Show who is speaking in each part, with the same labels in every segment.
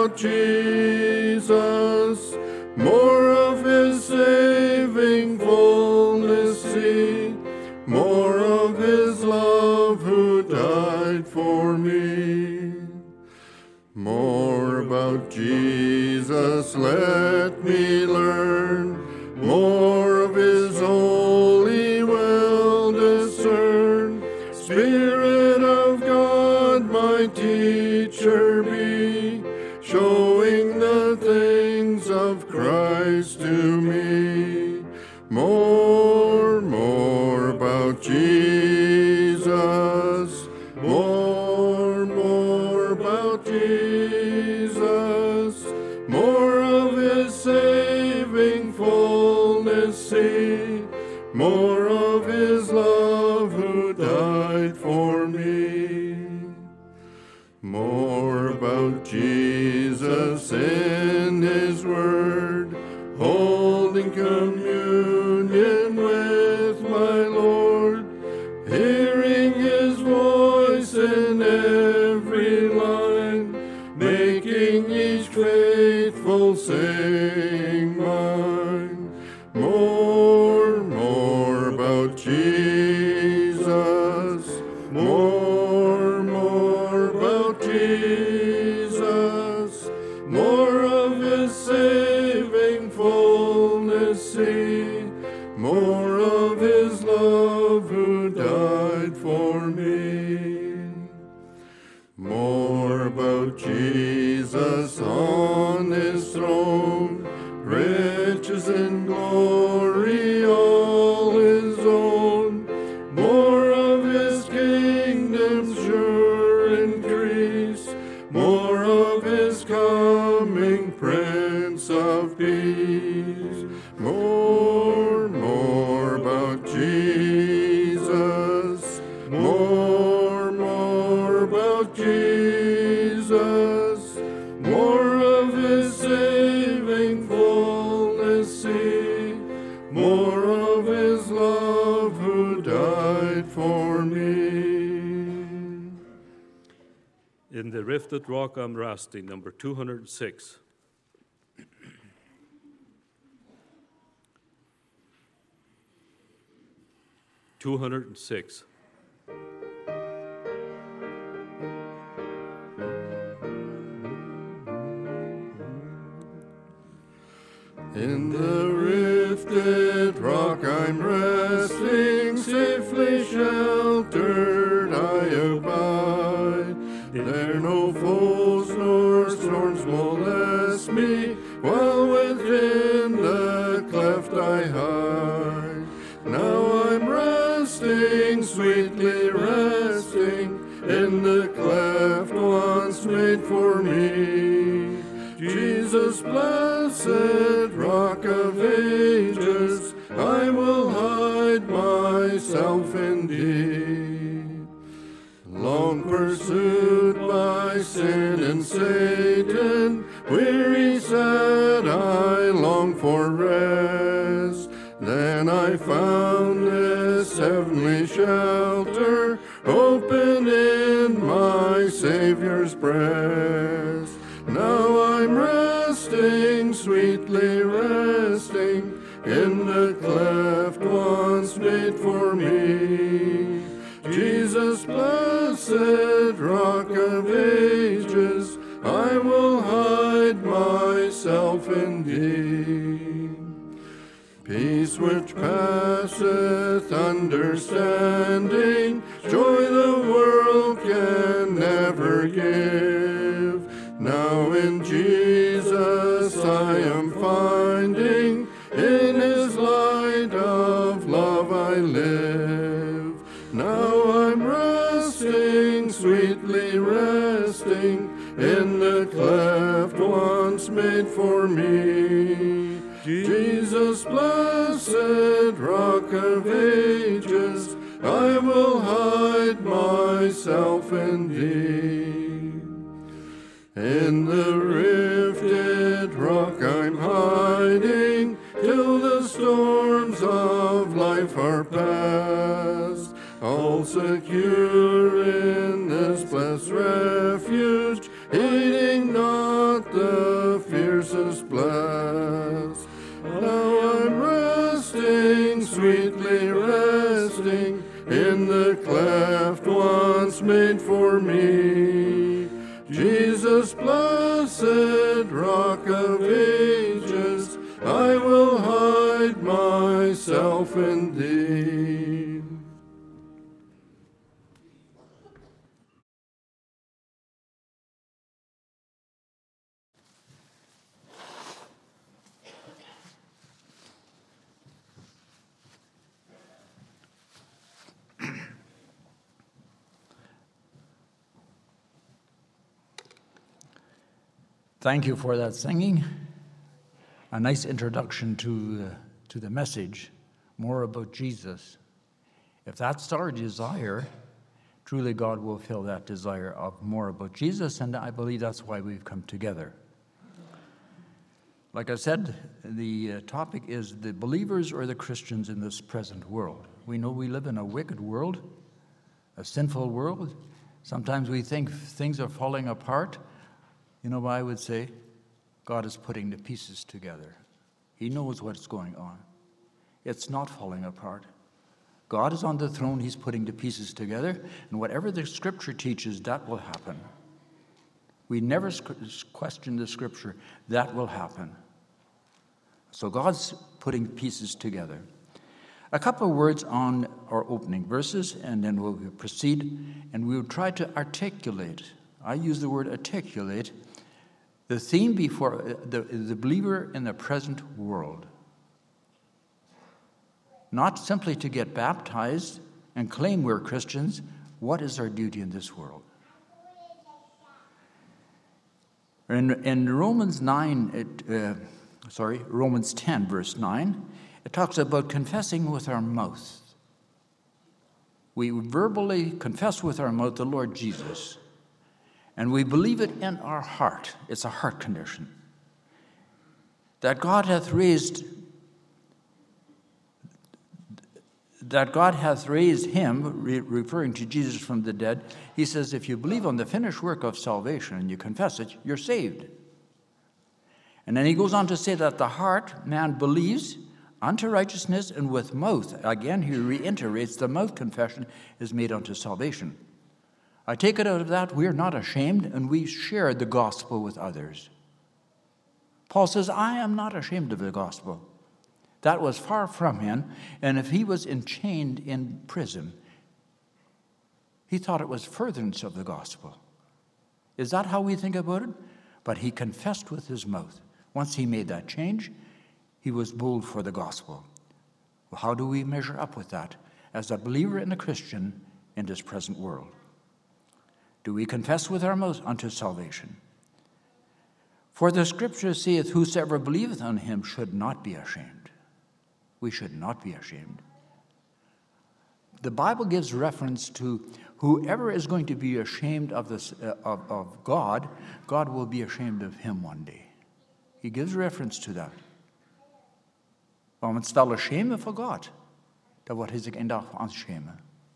Speaker 1: about Jesus, more of his saving fullness see, more of his love who died for me. More about Jesus let me learn, more of his holy will discern. Spirit of God, my teacher be, showing the things of Christ to me. More about Jesus, more about Jesus, more of his saving fullness see, more of his love who died for me. More about Jesus in his word, holding communion with my Lord, hearing his voice in every line, making each faithful saying mine. More about Jesus, more about Jesus, more of his saving fullness see, more of his love who died for me. More about Jesus on his throne, riches and glory all his own, more of his kingdom sure increase, more of his coming Prince of Peace. More about Jesus, more about Jesus, more of his saving fullness see, more of his love who died for me.
Speaker 2: In the Rifted Rock I'm Resting, number 206.
Speaker 1: In the rifted rock I'm resting, safely sheltered I abide. There no foes nor storms molest me, while within the cleft I hide. Now I'm resting, sweetly resting, in the cleft once made for me. Jesus, blessed Rock of Ages, I will hide myself in thee. Long pursued by sin and Satan, weary, sad, I long for rest. Then I found this heavenly shelter, open in my Savior's breast. Now I'm resting, sweetly resting, in the cleft once made for me. Jesus, blessed Rock of Ages, I will hide myself in thee. Peace which passeth understanding, joy the world can never give. Now in Jesus I am finding, in his light of love I live. Now I'm resting, sweetly resting, in the cleft once made for me. Jesus, blessed Rock of Ages, I will hide myself in thee. In the rifted rock I'm hiding, till the storms of life are past. All secure in this blessed refuge, heeding not not the fiercest blast. Now I'm resting, sweetly resting, in the cleft once made for me. Jesus, blessed Rock of Ages, I will hide myself in thee.
Speaker 3: Thank you for that singing. A nice introduction to the message, more about Jesus. If that's our desire, truly God will fill that desire of more about Jesus, and I believe that's why we've come together. Like I said, the topic is the believers or the Christians in this present world. We know we live in a wicked world, a sinful world. Sometimes we think things are falling apart. You know what I would say? God is putting the pieces together. He knows what's going on. It's not falling apart. God is on the throne. He's putting the pieces together. And whatever the Scripture teaches, that will happen. We never question the Scripture. That will happen. So God's putting pieces together. A couple of words on our opening verses, and then we'll proceed, and we'll try to articulate. I use the word articulate. The theme before the believer in the present world. Not simply to get baptized and claim we're Christians. What is our duty in this world? In Romans 10, verse 9, it talks about confessing with our mouth. We verbally confess with our mouth the Lord Jesus. And we believe it in our heart. It's a heart condition. That God hath raised him, referring to Jesus from the dead. He says, if you believe on the finished work of salvation and you confess it, you're saved. And then he goes on to say that the heart, man believes unto righteousness, and with mouth, again he reiterates, the mouth confession is made unto salvation. I take it out of that, we're not ashamed, and we share the gospel with others. Paul says, I am not ashamed of the gospel. That was far from him, and if he was enchained in prison, he thought it was furtherance of the gospel. Is that how we think about it? But he confessed with his mouth. Once he made that change, he was bold for the gospel. Well, how do we measure up with that as a believer and a Christian in this present world? Do we confess with our mouth unto salvation? For the Scripture saith, whosoever believeth on him should not be ashamed. We should not be ashamed. The Bible gives reference to whoever is going to be ashamed of God, God will be ashamed of him one day. He gives reference to that. Om man skal shame for God, det var his enda shame.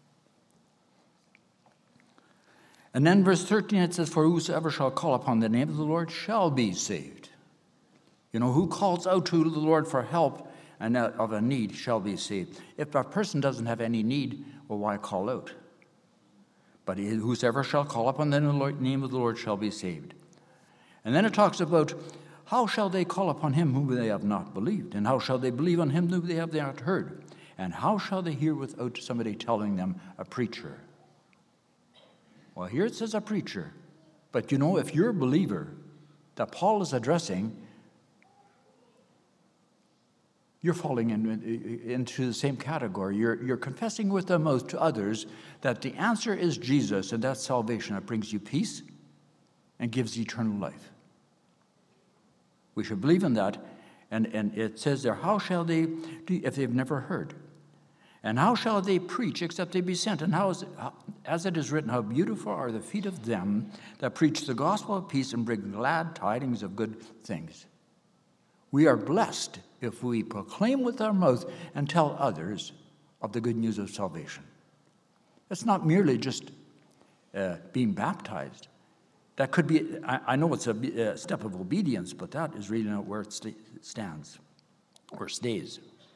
Speaker 3: And then verse 13, it says, for whosoever shall call upon the name of the Lord shall be saved. You know, who calls out to the Lord for help and of a need shall be saved. If a person doesn't have any need, well, why call out? But whosoever shall call upon the name of the Lord shall be saved. And then it talks about how shall they call upon him whom they have not believed? And how shall they believe on him whom they have not heard? And how shall they hear without somebody telling them, a preacher? Well, here it says a preacher. But you know, if you're a believer that Paul is addressing, you're falling into the same category. You're confessing with the mouth to others that the answer is Jesus, and that's salvation. It brings you peace and gives eternal life. We should believe in that. And it says there, how shall they do if they've never heard? And how shall they preach except they be sent? And as it is written, how beautiful are the feet of them that preach the gospel of peace and bring glad tidings of good things. We are blessed if we proclaim with our mouth and tell others of the good news of salvation. It's not merely just being baptized. That could be, I know it's a step of obedience, but that is really not where it stands or stays.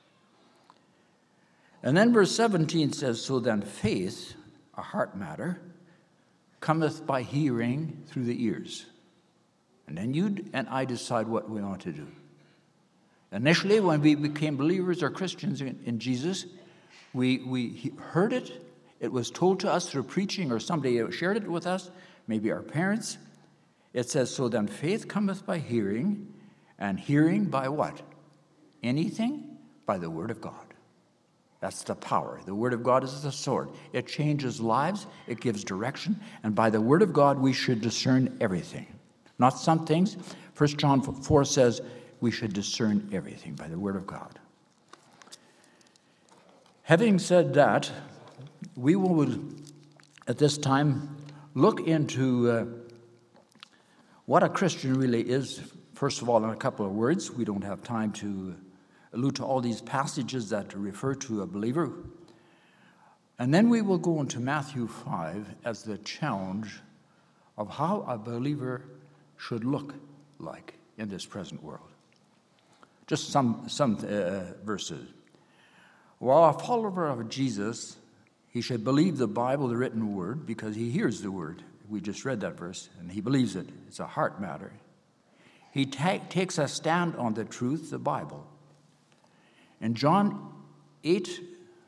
Speaker 3: And then verse 17 says, so then faith, a heart matter, cometh by hearing through the ears. And then you and I decide what we want to do. Initially, when we became believers or Christians in Jesus, we heard it. It was told to us through preaching, or somebody shared it with us, maybe our parents. It says, so then faith cometh by hearing, and hearing by what? Anything? By the word of God. That's the power. The word of God is the sword. It changes lives. It gives direction. And by the word of God, we should discern everything. Not some things. 1 John 4 says we should discern everything by the word of God. Having said that, we will, at this time, look into what a Christian really is. First of all, in a couple of words. We don't have time to allude to all these passages that refer to a believer. And then we will go into Matthew 5 as the challenge of how a believer should look like in this present world. Just some verses. While a follower of Jesus, he should believe the Bible, the written word, because he hears the word. We just read that verse, and he believes it. It's a heart matter. He takes a stand on the truth, the Bible. In John 8,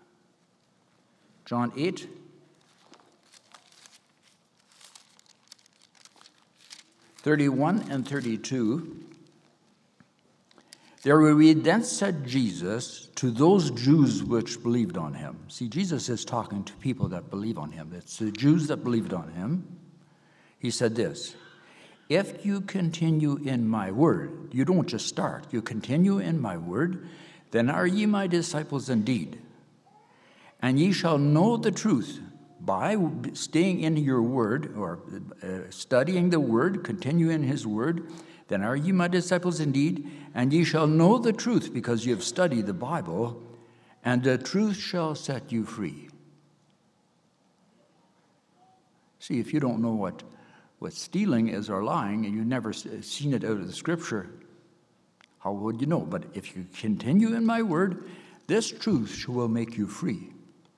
Speaker 3: 31 and 32, there we read, then said Jesus to those Jews which believed on him. See, Jesus is talking to people that believe on him. It's the Jews that believed on him. He said this, if you continue in my word, you don't just start, you continue in my word, then are ye my disciples indeed. And ye shall know the truth by staying in your word, or studying the word, continue in his word, then are ye my disciples indeed, and ye shall know the truth, because ye have studied the Bible, and the truth shall set you free. See, if you don't know what stealing is or lying, and you've never seen it out of the Scripture, how would you know? But if you continue in my word, this truth will make you free.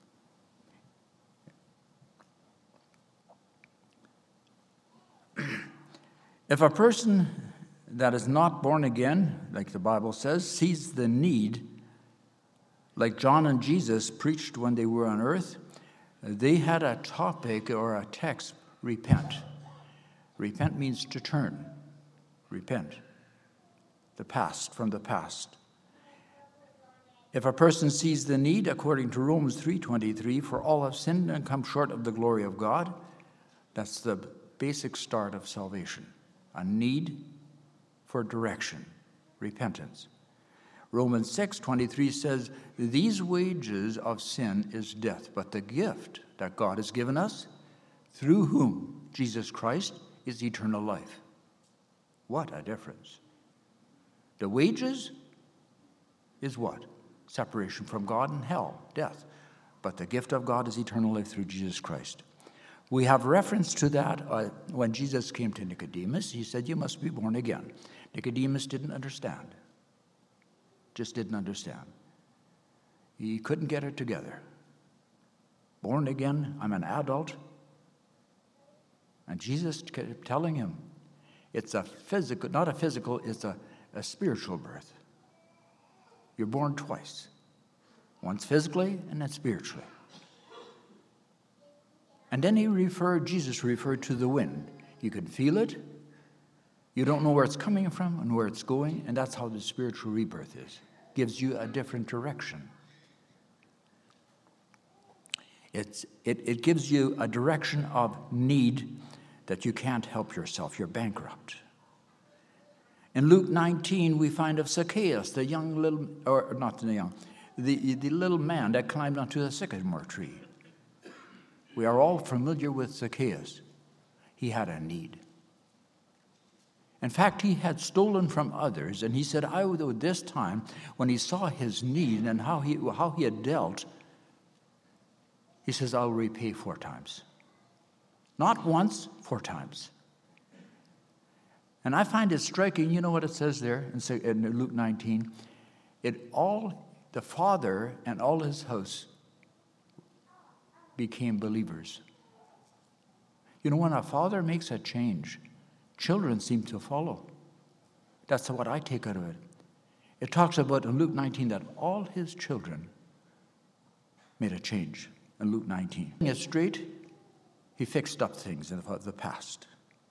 Speaker 3: If a person that is not born again, like the Bible says, sees the need, like John and Jesus preached when they were on earth, they had a topic or a text, repent. Repent means to turn. Repent. The past, from the past. If a person sees the need, according to Romans 3:23, for all have sinned and come short of the glory of God, that's the basic start of salvation. A need for direction, repentance. Romans 6:23 says, these wages of sin is death, but the gift that God has given us, through whom, Jesus Christ, is eternal life. What a difference. The wages is what? Separation from God and hell, death. But the gift of God is eternal life through Jesus Christ. We have reference to that when Jesus came to Nicodemus. He said, you must be born again. Nicodemus didn't understand. Just didn't understand. He couldn't get it together. Born again, I'm an adult. And Jesus kept telling him, it's a physical, not a physical, it's a spiritual birth. You're born twice. Once physically and then spiritually. And then Jesus referred to the wind. You can feel it. You don't know where it's coming from and where it's going, and that's how the spiritual rebirth is. Gives you a different direction. It gives you a direction of need that you can't help yourself. You're bankrupt. In Luke 19, we find of Zacchaeus, the young little, or not the young, the little man that climbed onto the sycamore tree. We are all familiar with Zacchaeus. He had a need. In fact, he had stolen from others, and he said, I would this time, when he saw his need and how he had dealt, he says, I'll repay 4 times. Not once, 4 times. And I find it striking, you know what it says there in Luke 19? The father and all his house became believers. You know, when a father makes a change, children seem to follow. That's what I take out of it. It talks about in Luke 19 that all his children made a change in Luke 19. It's straight, he fixed up things in the past.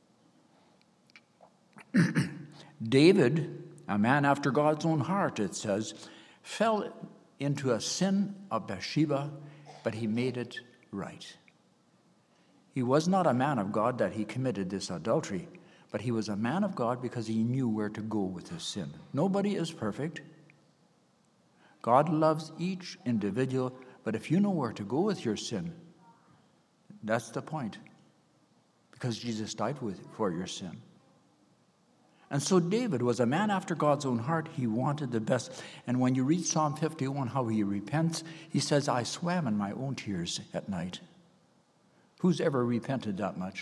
Speaker 3: David, a man after God's own heart, it says, fell into a sin of Bathsheba, but he made it right. He was not a man of God that he committed this adultery, but he was a man of God because he knew where to go with his sin. Nobody is perfect. God loves each individual, but if you know where to go with your sin, that's the point, because Jesus died for your sin. And so David was a man after God's own heart. He wanted the best. And when you read Psalm 51, how he repents, he says, I swam in my own tears at night. Who's ever repented that much?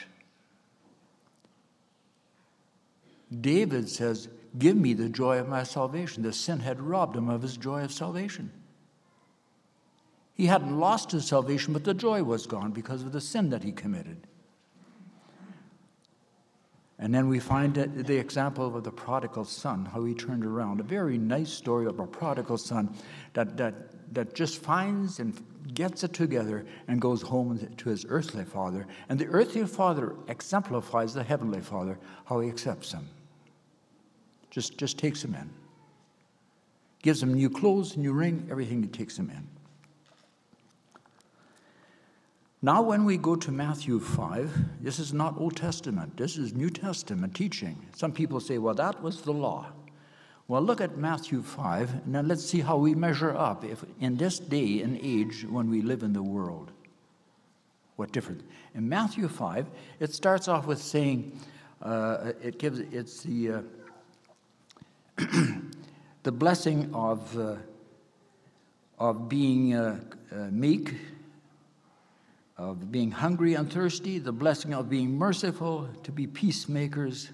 Speaker 3: David says, give me the joy of my salvation. The sin had robbed him of his joy of salvation. He hadn't lost his salvation, but the joy was gone because of the sin that he committed. And then we find the example of the prodigal son, how he turned around. A very nice story of a prodigal son that just finds and gets it together and goes home to his earthly father. And the earthly father exemplifies the heavenly father, how he accepts him. Just takes him in. Gives him new clothes, new ring, everything, he takes him in. Now when we go to Matthew 5, this is not Old Testament. This is New Testament teaching. Some people say, well, that was the law. Well, look at Matthew 5, and then let's see how we measure up if in this day and age when we live in the world. What difference? In Matthew 5, it starts off with saying, it's the the blessing of being meek, of being hungry and thirsty, the blessing of being merciful, to be peacemakers,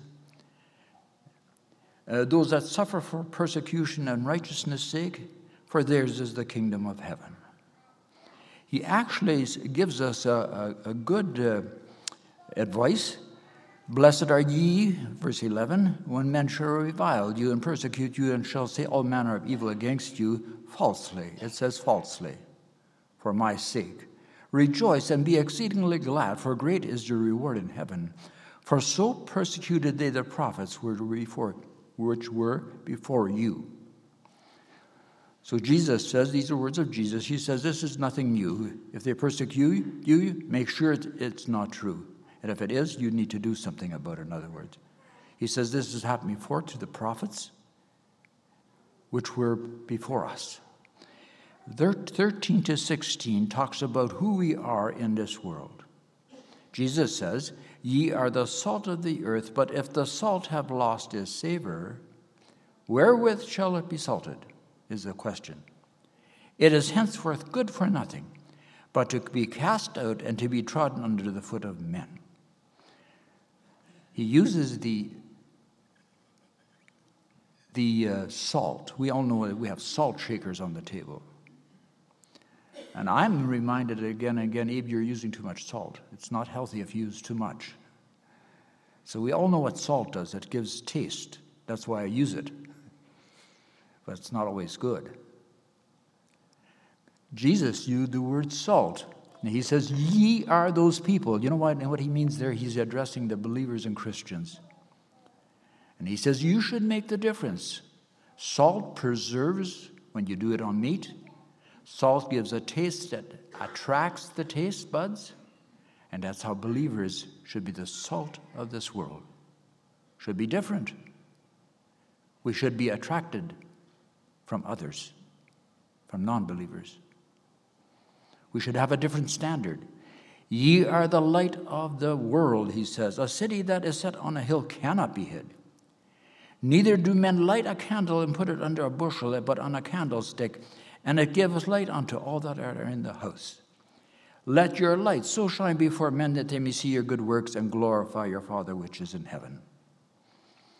Speaker 3: those that suffer for persecution and righteousness' sake, for theirs is the kingdom of heaven. He actually gives us a good advice. Blessed are ye, verse 11, when men shall revile you and persecute you and shall say all manner of evil against you falsely. It says falsely, for my sake. Rejoice and be exceedingly glad, for great is your reward in heaven. For so persecuted they the prophets which were before you. So Jesus says, these are words of Jesus. He says, this is nothing new. If they persecute you, make sure it's not true. And if it is, you need to do something about it, in other words. He says, this has happened before to the prophets which were before us. 13 to 16 talks about who we are in this world. Jesus says, ye are the salt of the earth, but if the salt have lost its savor, wherewith shall it be salted, is the question. It is henceforth good for nothing, but to be cast out and to be trodden under the foot of men. He uses the salt. We all know that we have salt shakers on the table. And I'm reminded again and again, Abe, you're using too much salt. It's not healthy if you use too much. So we all know what salt does. It gives taste. That's why I use it. But it's not always good. Jesus used the word salt. And he says, ye are those people. You know what he means there? He's addressing the believers and Christians. And he says, you should make the difference. Salt preserves when you do it on meat. Salt gives a taste that attracts the taste buds, and that's how believers should be the salt of this world. Should be different. We should be attracted from others, from non-believers. We should have a different standard. Ye are the light of the world, he says. A city that is set on a hill cannot be hid. Neither do men light a candle and put it under a bushel, but on a candlestick, and it giveth light unto all that are in the house. Let your light so shine before men that they may see your good works and glorify your Father which is in heaven.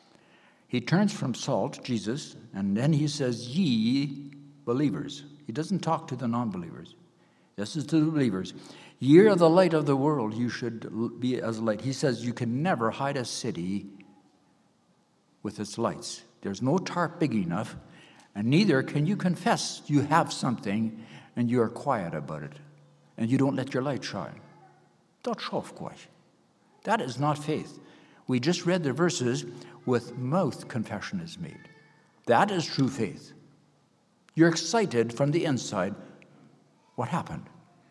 Speaker 3: He turns from salt, Jesus, and then he says, ye believers. He doesn't talk to the non-believers. This is to the believers. Ye are the light of the world. You should be as light. He says you can never hide a city with its lights. There's no tarp big enough, and neither can you confess you have something and you are quiet about it, and you don't let your light shine. Dat geloof quite. That is not faith. We just read the verses, with mouth confession is made. That is true faith. You're excited from the inside. What happened?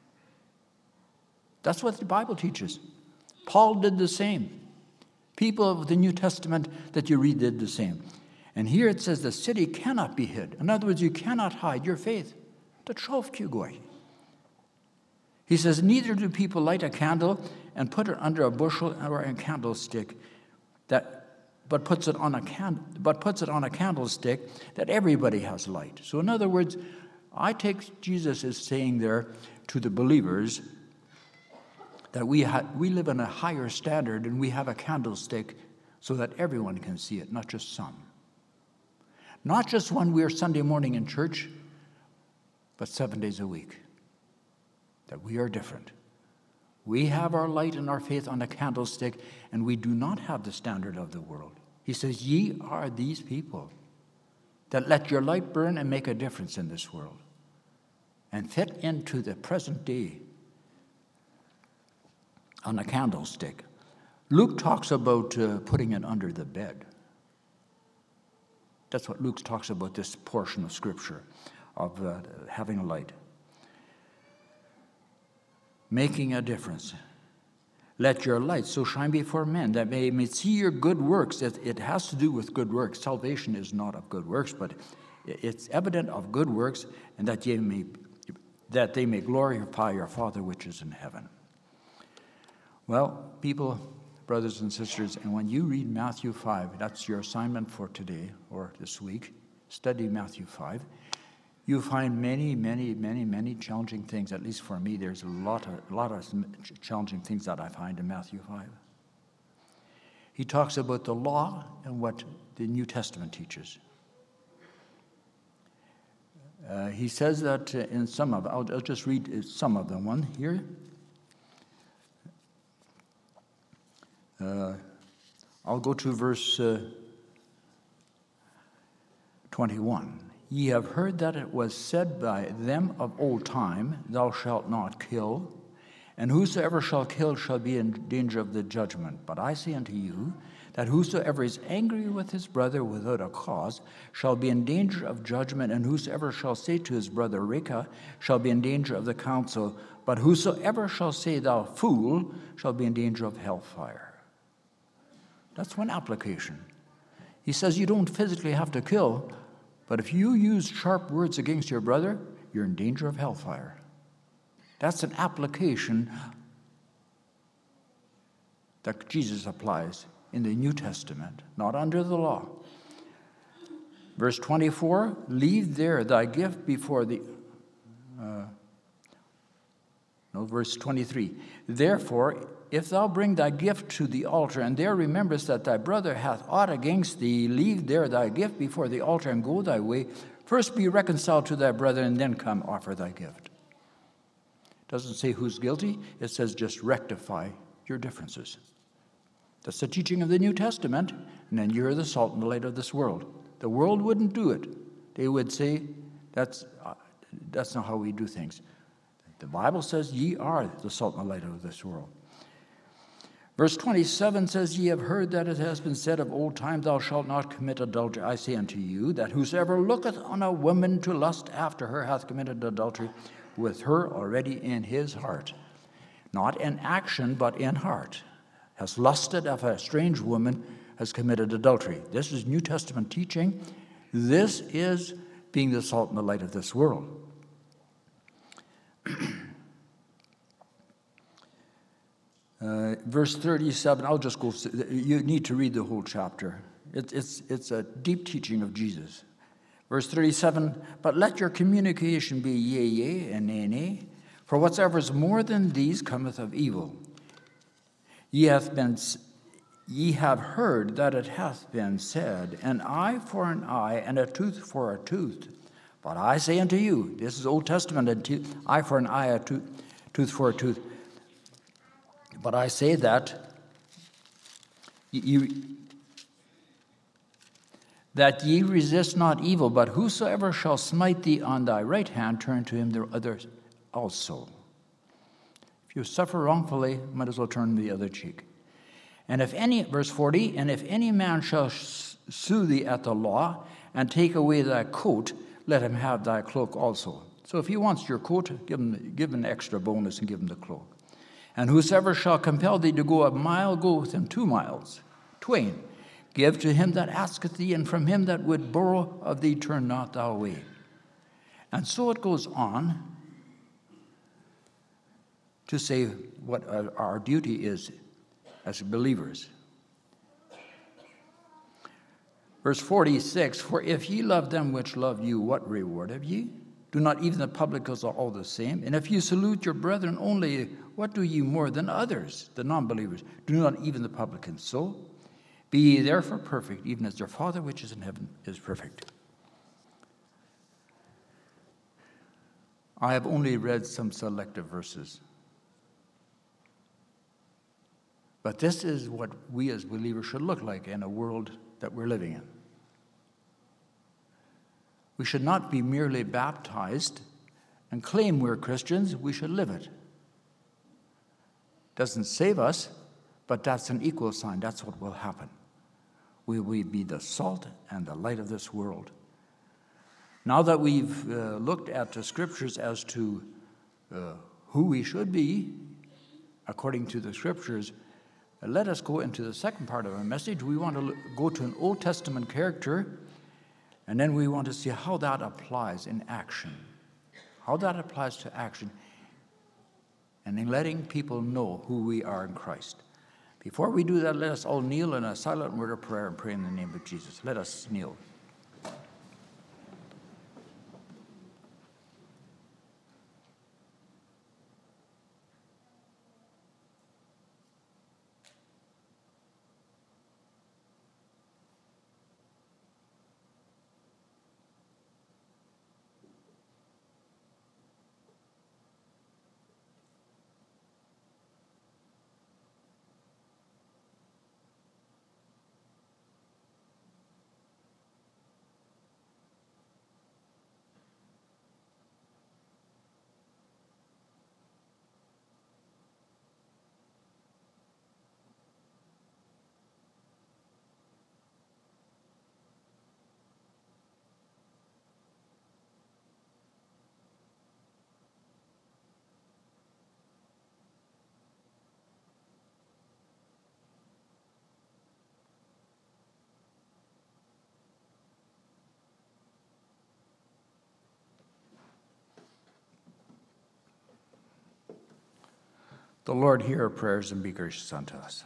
Speaker 3: That's what the Bible teaches. Paul did the same. People of the New Testament that you read did the same. And here it says the city cannot be hid. In other words, you cannot hide your faith. Dat geloof je gooi. He says, neither do people light a candle and put it under a bushel or a candlestick, but puts it on a candlestick that everybody has light. So in other words, I take Jesus is saying there to the believers that we live in a higher standard and we have a candlestick so that everyone can see it, not just some. Not just when we're Sunday morning in church, but 7 days a week. That we are different. We have our light and our faith on a candlestick, and we do not have the standard of the world. He says, ye are these people that let your light burn and make a difference in this world and fit into the present day on a candlestick. Luke talks about putting it under the bed. That's what Luke talks about, this portion of Scripture, of having a light. Making a difference. Let your light so shine before men that they may see your good works. It has to do with good works. Salvation is not of good works, but it's evident of good works, and that they may glorify your Father which is in heaven. Well, people, brothers and sisters, and when you read Matthew 5, that's your assignment for today or this week, study Matthew 5. You find many, many, many, many challenging things. At least for me, there's a lot of challenging things that I find in Matthew 5. He talks about the law and what the New Testament teaches. He says that in some of, I'll just read some of them. One here. I'll go to verse 21. Ye have heard that it was said by them of old time, thou shalt not kill, and whosoever shall kill shall be in danger of the judgment. But I say unto you, that whosoever is angry with his brother without a cause shall be in danger of judgment, and whosoever shall say to his brother, Reka, shall be in danger of the council. But whosoever shall say, thou fool, shall be in danger of hellfire. That's one application. He says you don't physically have to kill, but if you use sharp words against your brother, you're in danger of hellfire. That's an application that Jesus applies in the New Testament, not under the law. Verse 24, leave there thy gift before the... verse 23. Therefore, if thou bring thy gift to the altar, and there rememberest that thy brother hath aught against thee, leave there thy gift before the altar, and go thy way. First be reconciled to thy brother, and then come offer thy gift. It doesn't say who's guilty. It says just rectify your differences. That's the teaching of the New Testament, and then you're the salt and the light of this world. The world wouldn't do it. They would say, that's not how we do things. The Bible says, ye are the salt and the light of this world. Verse 27 says, ye have heard that it has been said of old time, thou shalt not commit adultery. I say unto you, that whosoever looketh on a woman to lust after her hath committed adultery with her already in his heart. Not in action, but in heart. Has lusted after a strange woman, has committed adultery. This is New Testament teaching. This is being the salt and the light of this world. Verse 37, I'll just go, you need to read the whole chapter. It's a deep teaching of Jesus. Verse 37, but let your communication be yea, yea, and nay, nay, for whatsoever is more than these cometh of evil. Ye hath been Ye have heard that it hath been said, an eye for an eye, and a tooth for a tooth. But I say unto you, this is Old Testament, an eye for an eye, a tooth for a tooth. But I say that that ye resist not evil, but whosoever shall smite thee on thy right hand, turn to him the other also. If you suffer wrongfully, might as well turn the other cheek. And if any, verse 40, and if any man shall sue thee at the law, and take away thy coat, let him have thy cloak also. So if he wants your coat, give him an extra bonus and give him the cloak. And whosoever shall compel thee to go a mile, go with him 2 miles. Twain, give to him that asketh thee, and from him that would borrow of thee turn not thou away. And so it goes on to say what our duty is as believers. Verse 46, for if ye love them which love you, what reward have ye? Do not even the publicans all the same? And if you salute your brethren only, what do ye more than others, the non-believers? Do not even the publicans so? Be ye therefore perfect, even as your Father which is in heaven is perfect. I have only read some selective verses. But this is what we as believers should look like in a world that we're living in. We should not be merely baptized and claim we're Christians. We should live it. Doesn't save us, but that's an equal sign. That's what will happen. We will be the salt and the light of this world. Now that we've looked at the scriptures as to who we should be according to the scriptures, let us go into the second part of our message. We want to go to an Old Testament character, and then we want to see how that applies in action. How that applies to action, and in letting people know who we are in Christ. Before we do that, let us all kneel in a silent word of prayer and pray in the name of Jesus. Let us kneel. The Lord hear our prayers and be gracious unto us.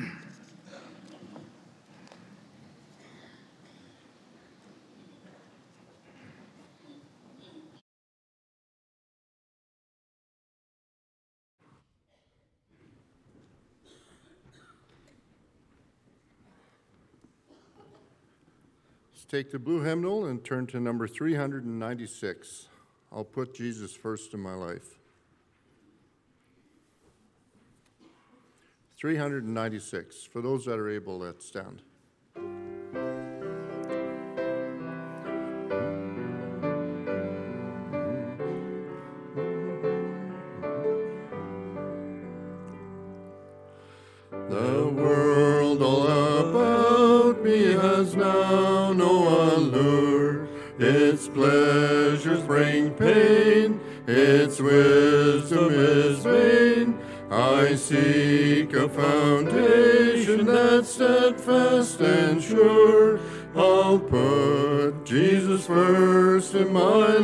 Speaker 1: Let's take the blue hymnal and turn to number 396. I'll put Jesus first in my life. 396. For those that are able, let's stand. The world all about me has now no allure. Its pleasures bring pain, its wisdom is vain. I seek a foundation that's steadfast and sure. I'll put Jesus first in my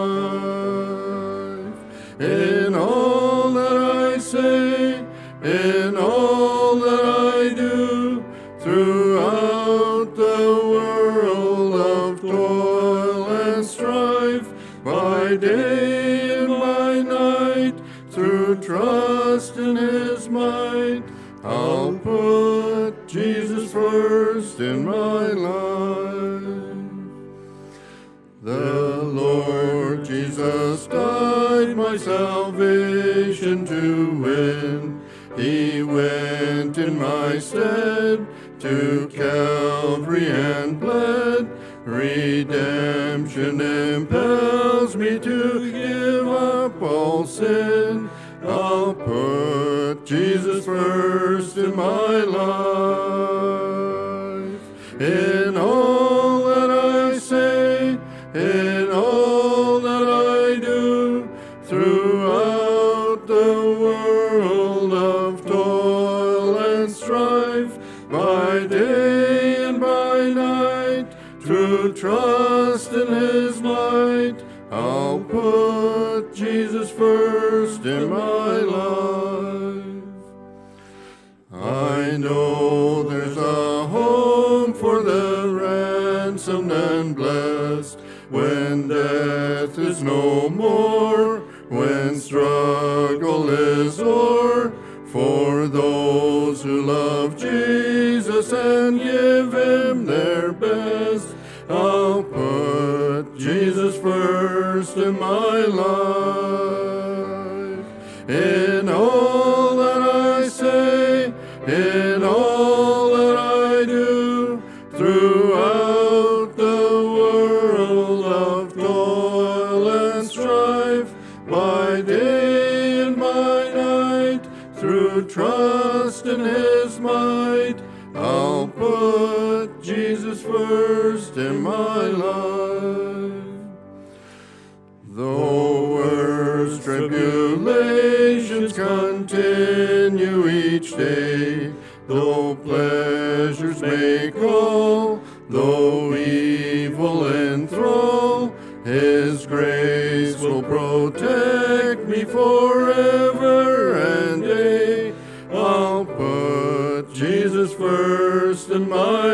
Speaker 1: life. In all that I say, in all that I do, throughout the world of toil and strife, by day and by night, through trust in His might, I'll put Jesus my salvation to win. He went in my stead to Calvary and bled. Redemption impels me to give up all sin. I'll put Jesus first in my life. In all that I say, in all that I do, throughout the world of toil and strife, by day and by night, through trust in His might, I'll put Jesus first in my life. I know there's a home for the ransomed and blessed, when death is no more, when struggle is o'er. For those who love Jesus and give Him their best, I'll put Jesus first in my life. In all that I say, in all that I do, throughout the world of toil and strife, by day and by night, through trust in His might, I'll put Jesus first in my life. Though worst tribulations continue each day, though pleasures may call, though evil enthrall, His grace will protect me forever and day. I'll put Jesus first in my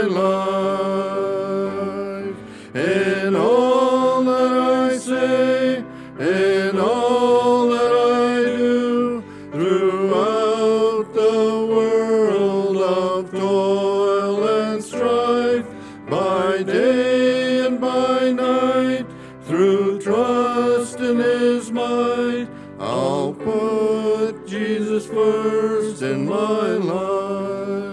Speaker 1: life. In all that I say, in all that I do, throughout the world of toil and strife, by day and by night, through trust in His might, I'll put Jesus first in my life.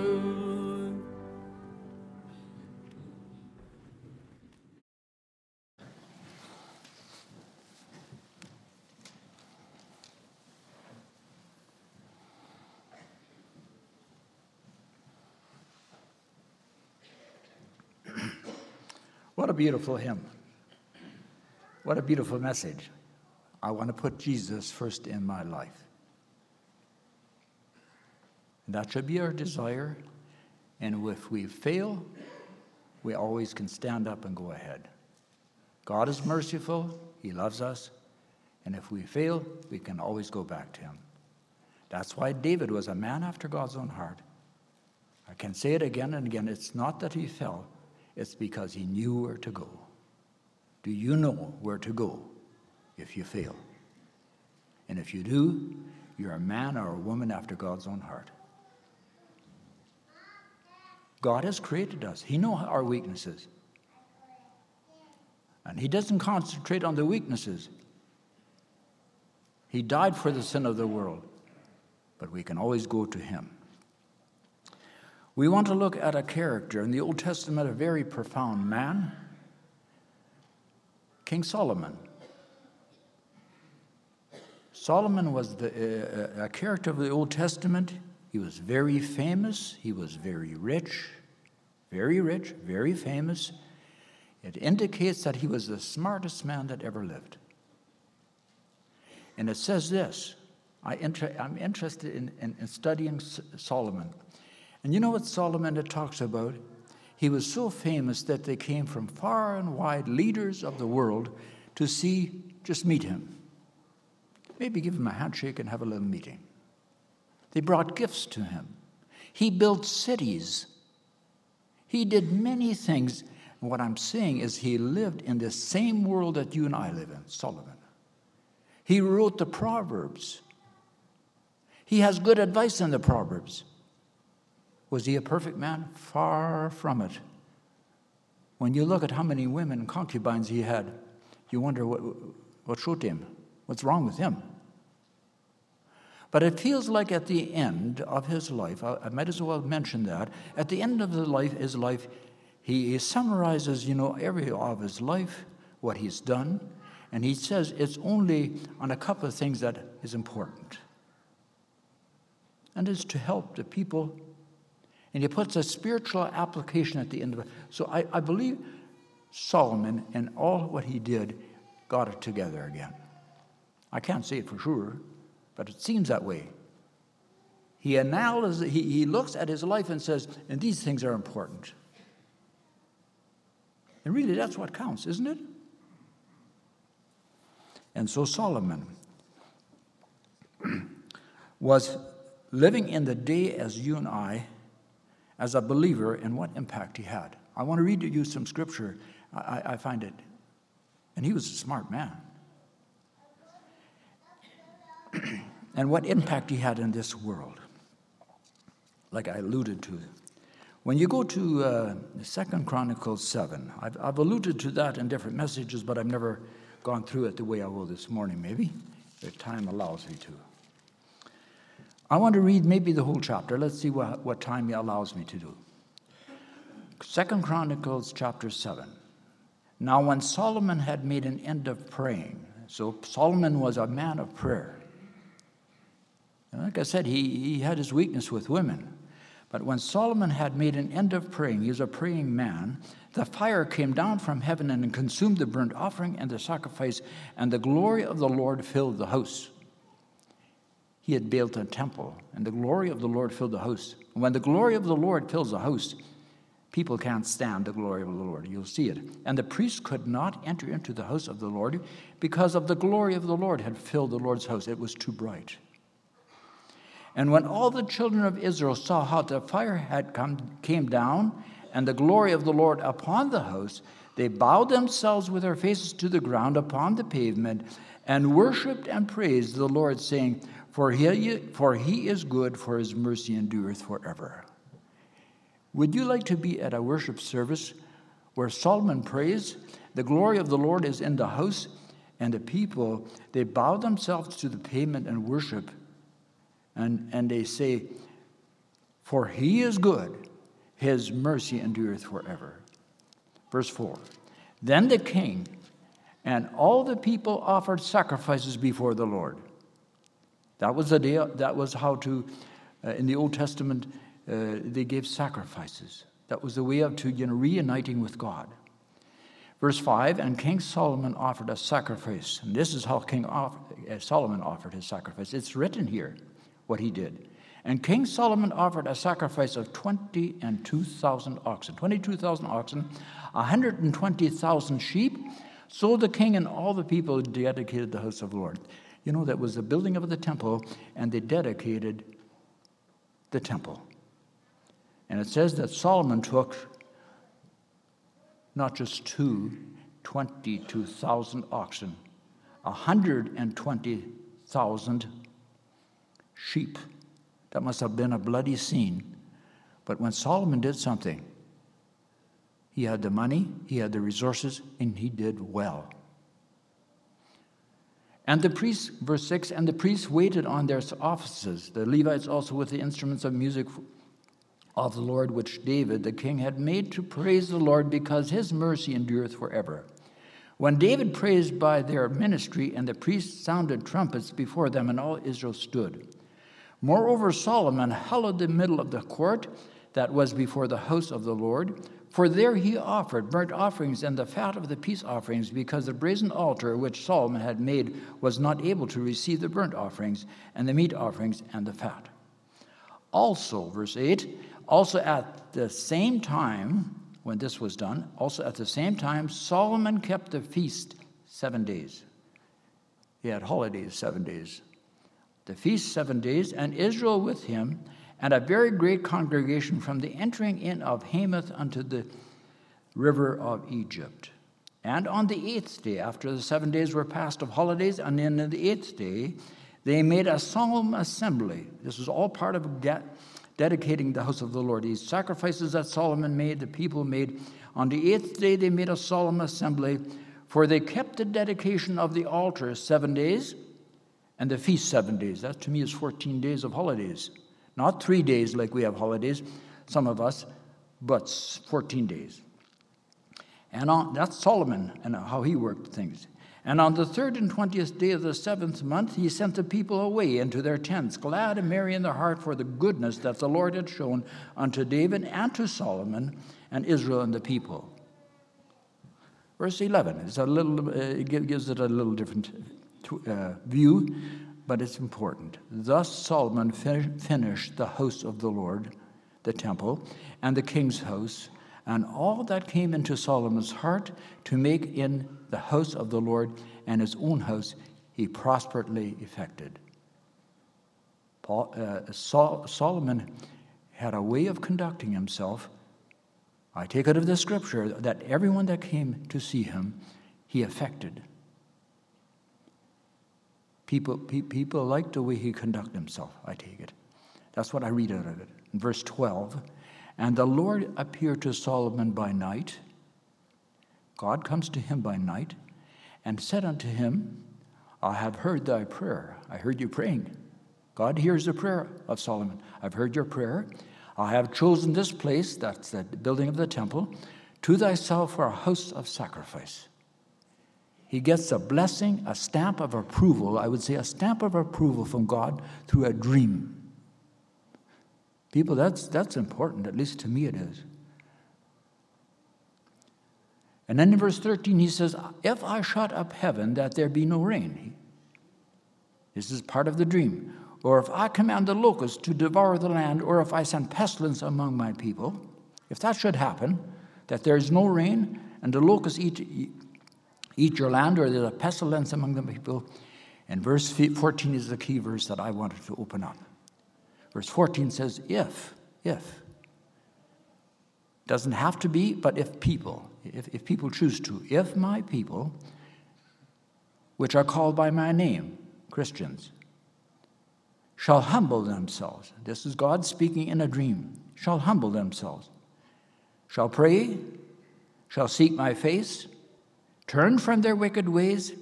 Speaker 3: What a beautiful hymn. What a beautiful message. I want to put Jesus first in my life. And that should be our desire. And if we fail, we always can stand up and go ahead. God is merciful. He loves us. And if we fail, we can always go back to Him. That's why David was a man after God's own heart. I can say it again and again. It's not that he fell. It's because he knew where to go. Do you know where to go if you fail? And if you do, you're a man or a woman after God's own heart. God has created us. He knows our weaknesses. And He doesn't concentrate on the weaknesses. He died for the sin of the world. But we can always go to Him. We want to look at a character in the Old Testament, a very profound man, King Solomon. Solomon was a character of the Old Testament. He was very famous. He was very rich, very famous. It indicates that he was the smartest man that ever lived. And it says this. I'm interested in studying Solomon. And you know what Solomon talks about? He was so famous that they came from far and wide, leaders of the world, to just meet him. Maybe give him a handshake and have a little meeting. They brought gifts to him. He built cities. He did many things. And what I'm saying is he lived in the same world that you and I live in, Solomon. He wrote the Proverbs. He has good advice in the Proverbs. Was he a perfect man? Far from it. When you look at how many women and concubines he had, you wonder what showed him. What's wrong with him? But it feels like at the end of his life, I might as well mention that, at the end of his life, he summarizes, every of his life, what he's done, and he says it's only on a couple of things that is important. And it's to help the people. And he puts a spiritual application at the end of it. So I believe Solomon, in all what he did, got it together again. I can't say it for sure, but it seems that way. He looks at his life and says, and these things are important. And really, that's what counts, isn't it? And so Solomon was living in the day as you and I, as a believer, and what impact he had. I want to read to you some scripture. I find it. And he was a smart man. And what impact he had in this world, like I alluded to. When you go to 2 Chronicles 7, I've alluded to that in different messages, but I've never gone through it the way I will this morning, maybe, if time allows me to. I want to read maybe the whole chapter. Let's see what time he allows me to do. 2 Chronicles chapter 7. Now when Solomon had made an end of praying, so Solomon was a man of prayer. And like I said, he had his weakness with women. But when Solomon had made an end of praying, he was a praying man, the fire came down from heaven and consumed the burnt offering and the sacrifice, and the glory of the Lord filled the house. He had built a temple, and the glory of the Lord filled the house. And when the glory of the Lord fills the house, people can't stand the glory of the Lord. You'll see it. And the priests could not enter into the house of the Lord because of the glory of the Lord had filled the Lord's house. It was too bright. And when all the children of Israel saw how the fire came down and the glory of the Lord upon the house, they bowed themselves with their faces to the ground upon the pavement and worshipped and praised the Lord, saying, For he is good, for his mercy endureth forever. Would you like to be at a worship service where Solomon prays, the glory of the Lord is in the house, and the people, they bow themselves to the pavement and worship, and they say, For he is good, his mercy endureth forever. Verse 4, Then the king and all the people offered sacrifices before the Lord. That was the day. That was how to, in the Old Testament, they gave sacrifices. That was the way of reuniting with God. Verse 5, And King Solomon offered a sacrifice. And this is how King Solomon offered his sacrifice. It's written here what he did. And King Solomon offered a sacrifice of 22,000 oxen. 22,000 oxen, 120,000 sheep. So the king and all the people dedicated the house of the Lord. That was the building of the temple, and they dedicated the temple. And it says that Solomon took not just 22,000 oxen, 120,000 sheep. That must have been a bloody scene. But when Solomon did something, he had the money, he had the resources, and he did well. And the priests, verse 6, and the priests waited on their offices, the Levites also with the instruments of music of the Lord, which David the king had made to praise the Lord, because his mercy endureth forever. When David praised by their ministry, and the priests sounded trumpets before them, and all Israel stood. Moreover, Solomon hallowed the middle of the court that was before the house of the Lord, for there he offered burnt offerings and the fat of the peace offerings, because the brazen altar which Solomon had made was not able to receive the burnt offerings and the meat offerings and the fat. Also, verse 8, also at the same time, when this was done, also at the same time, Solomon kept the feast 7 days. He had holidays 7 days. The feast 7 days, and Israel with him, and a very great congregation from the entering in of Hamath unto the river of Egypt. And on the 8th day, after the 7 days were past of holidays, and in the 8th day, they made a solemn assembly. This was all part of dedicating the house of the Lord. These sacrifices that Solomon made, the people made. On the 8th day, they made a solemn assembly, for they kept the dedication of the altar 7 days, And the feast 7 days. That to me is 14 days of holidays. Not 3 days like we have holidays, some of us, but 14 days. And that's Solomon and how he worked things. And on the 3rd and 20th day of the 7th month, he sent the people away into their tents, glad and merry in their heart for the goodness that the Lord had shown unto David and to Solomon and Israel and the people. Verse 11 is it gives it a little different view, but it's important. Thus Solomon finished the house of the Lord, the temple, and the king's house, and all that came into Solomon's heart to make in the house of the Lord and his own house, he prosperously effected. Solomon had a way of conducting himself. I take it of the scripture that everyone that came to see him, he affected. People liked the way he conducted himself, I take it. That's what I read out of it. In verse 12, and the Lord appeared to Solomon by night. God comes to him by night and said unto him, I have heard thy prayer. I heard you praying. God hears the prayer of Solomon. I've heard your prayer. I have chosen this place, that's the building of the temple, to thyself for a house of sacrifice. He gets a blessing, a stamp of approval, I would say a stamp of approval from God through a dream. People, that's important, at least to me it is. And then in verse 13 he says, if I shut up heaven that there be no rain. This is part of the dream. Or if I command the locusts to devour the land, or if I send pestilence among my people, if that should happen, that there is no rain, and the locusts eat your land, or there's a pestilence among the people, and verse 14 is the key verse that I wanted to open up. Verse 14 says, if. Doesn't have to be, but if people choose to. If my people, which are called by my name, Christians, shall humble themselves. This is God speaking in a dream. Shall humble themselves. Shall pray. Shall seek my face. Turn from their wicked ways.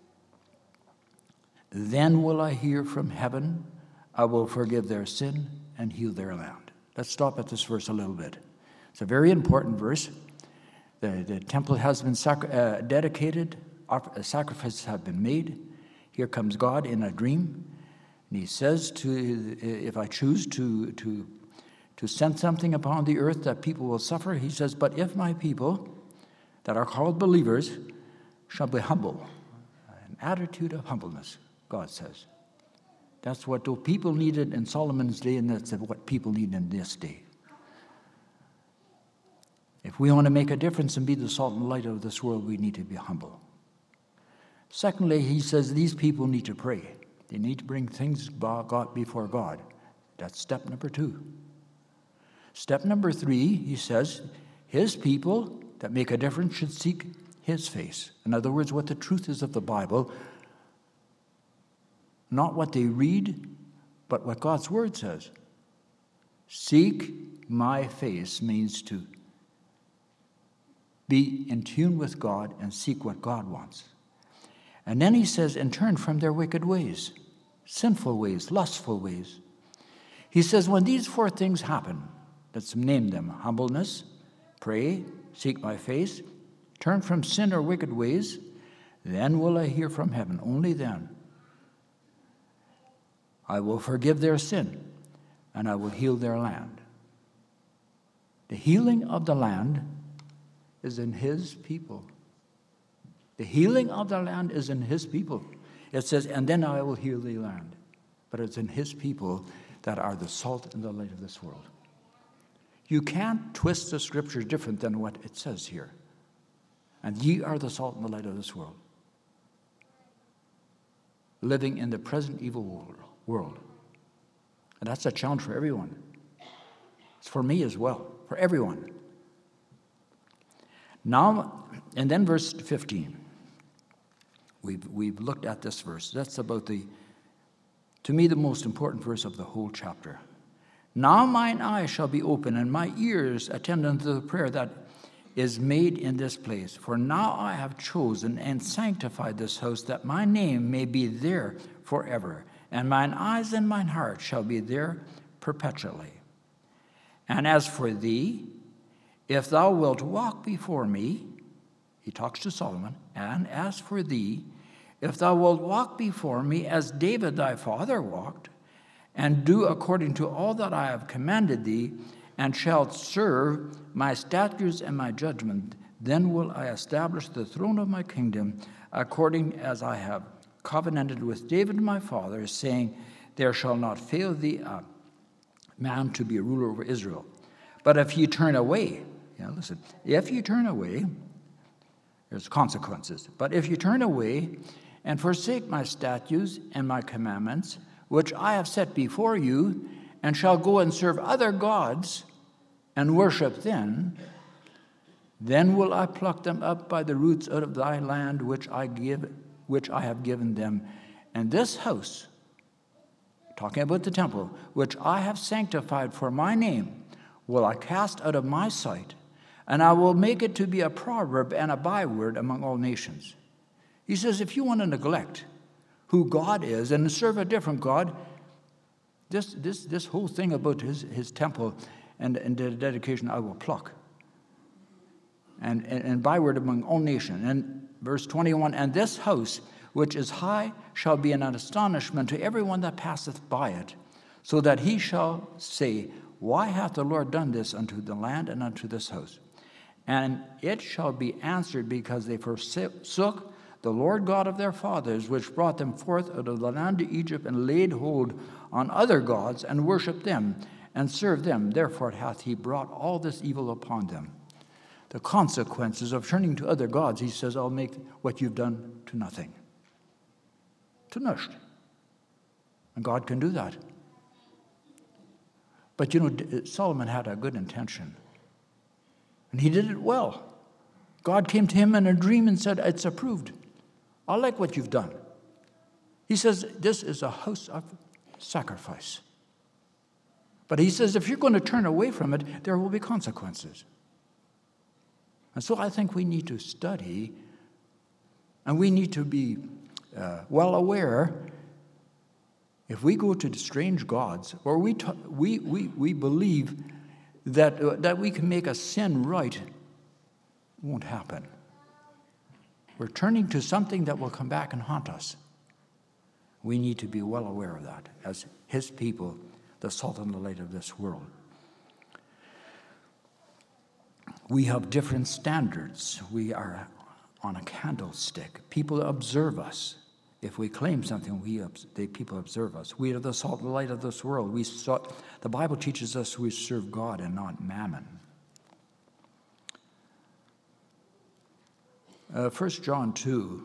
Speaker 3: Then will I hear from heaven. I will forgive their sin and heal their land. Let's stop at this verse a little bit. It's a very important verse. The temple has been dedicated. Sacrifices have been made. Here comes God in a dream. And he says, if I choose to send something upon the earth that people will suffer, he says, but if my people that are called believers shall be humble, an attitude of humbleness, God says. That's what the people needed in Solomon's day, and that's what people need in this day. If we want to make a difference and be the salt and light of this world, we need to be humble. Secondly, he says these people need to pray. They need to bring things before God. That's step number 2. Step number 3, he says, his people that make a difference should seek his face. In other words, what the truth is of the Bible, not what they read, but what God's word says. Seek my face means to be in tune with God and seek what God wants. And then he says, and turn from their wicked ways, sinful ways, lustful ways. He says, when these 4 things happen, let's name them: humbleness, pray, seek my face, turn from sin or wicked ways, then will I hear from heaven. Only then. I will forgive their sin, and I will heal their land. The healing of the land is in his people. The healing of the land is in his people. It says, and then I will heal the land. But it's in his people that are the salt and the light of this world. You can't twist the scripture different than what it says here. And ye are the salt and the light of this world. Living in the present evil world. And that's a challenge for everyone. It's for me as well, for everyone. Now, and then verse 15. We've looked at this verse. That's about to me, the most important verse of the whole chapter. Now mine eyes shall be open, and my ears attend unto the prayer that is made in this place. For now I have chosen and sanctified this house, that my name may be there forever, and mine eyes and mine heart shall be there perpetually. And as for thee, if thou wilt walk before me," he talks to Solomon, "and as for thee, if thou wilt walk before me as David thy father walked, and do according to all that I have commanded thee, and shalt serve my statutes and my judgment, then will I establish the throne of my kingdom according as I have covenanted with David my father, saying, there shall not fail thee a man to be a ruler over Israel. But if ye turn away," listen, "if ye turn away," there's consequences, "but if ye turn away and forsake my statutes and my commandments, which I have set before you, and shall go and serve other gods and worship them, then will I pluck them up by the roots out of thy land which I have given them. And this house," talking about the temple, "which I have sanctified for my name, will I cast out of my sight, and I will make it to be a proverb and a byword among all nations." He says, if you want to neglect who God is and serve a different God, this whole thing about his temple and the dedication I will pluck. And byword among all nations. And verse 21, "And this house which is high shall be an astonishment to everyone that passeth by it, so that he shall say, why hath the Lord done this unto the land and unto this house? And it shall be answered, because they forsook the Lord God of their fathers, which brought them forth out of the land of Egypt, and laid hold on other gods, and worshipped them, and served them. Therefore hath he brought all this evil upon them." The consequences of turning to other gods, he says, "I'll make what you've done to nothing." To nush. And God can do that. But Solomon had a good intention. And he did it well. God came to him in a dream and said, "It's approved. I like what you've done." He says, this is a house of sacrifice. But he says, if you're going to turn away from it, there will be consequences. And so I think we need to study, and we need to be well aware, if we go to strange gods, or we believe that we can make a sin right, it won't happen. We're turning to something that will come back and haunt us. We need to be well aware of that as his people, the salt and the light of this world. We have different standards. We are on a candlestick. People observe us. If we claim something, people observe us. We are the salt and the light of this world. The Bible teaches us we serve God and not mammon. 1 John 2.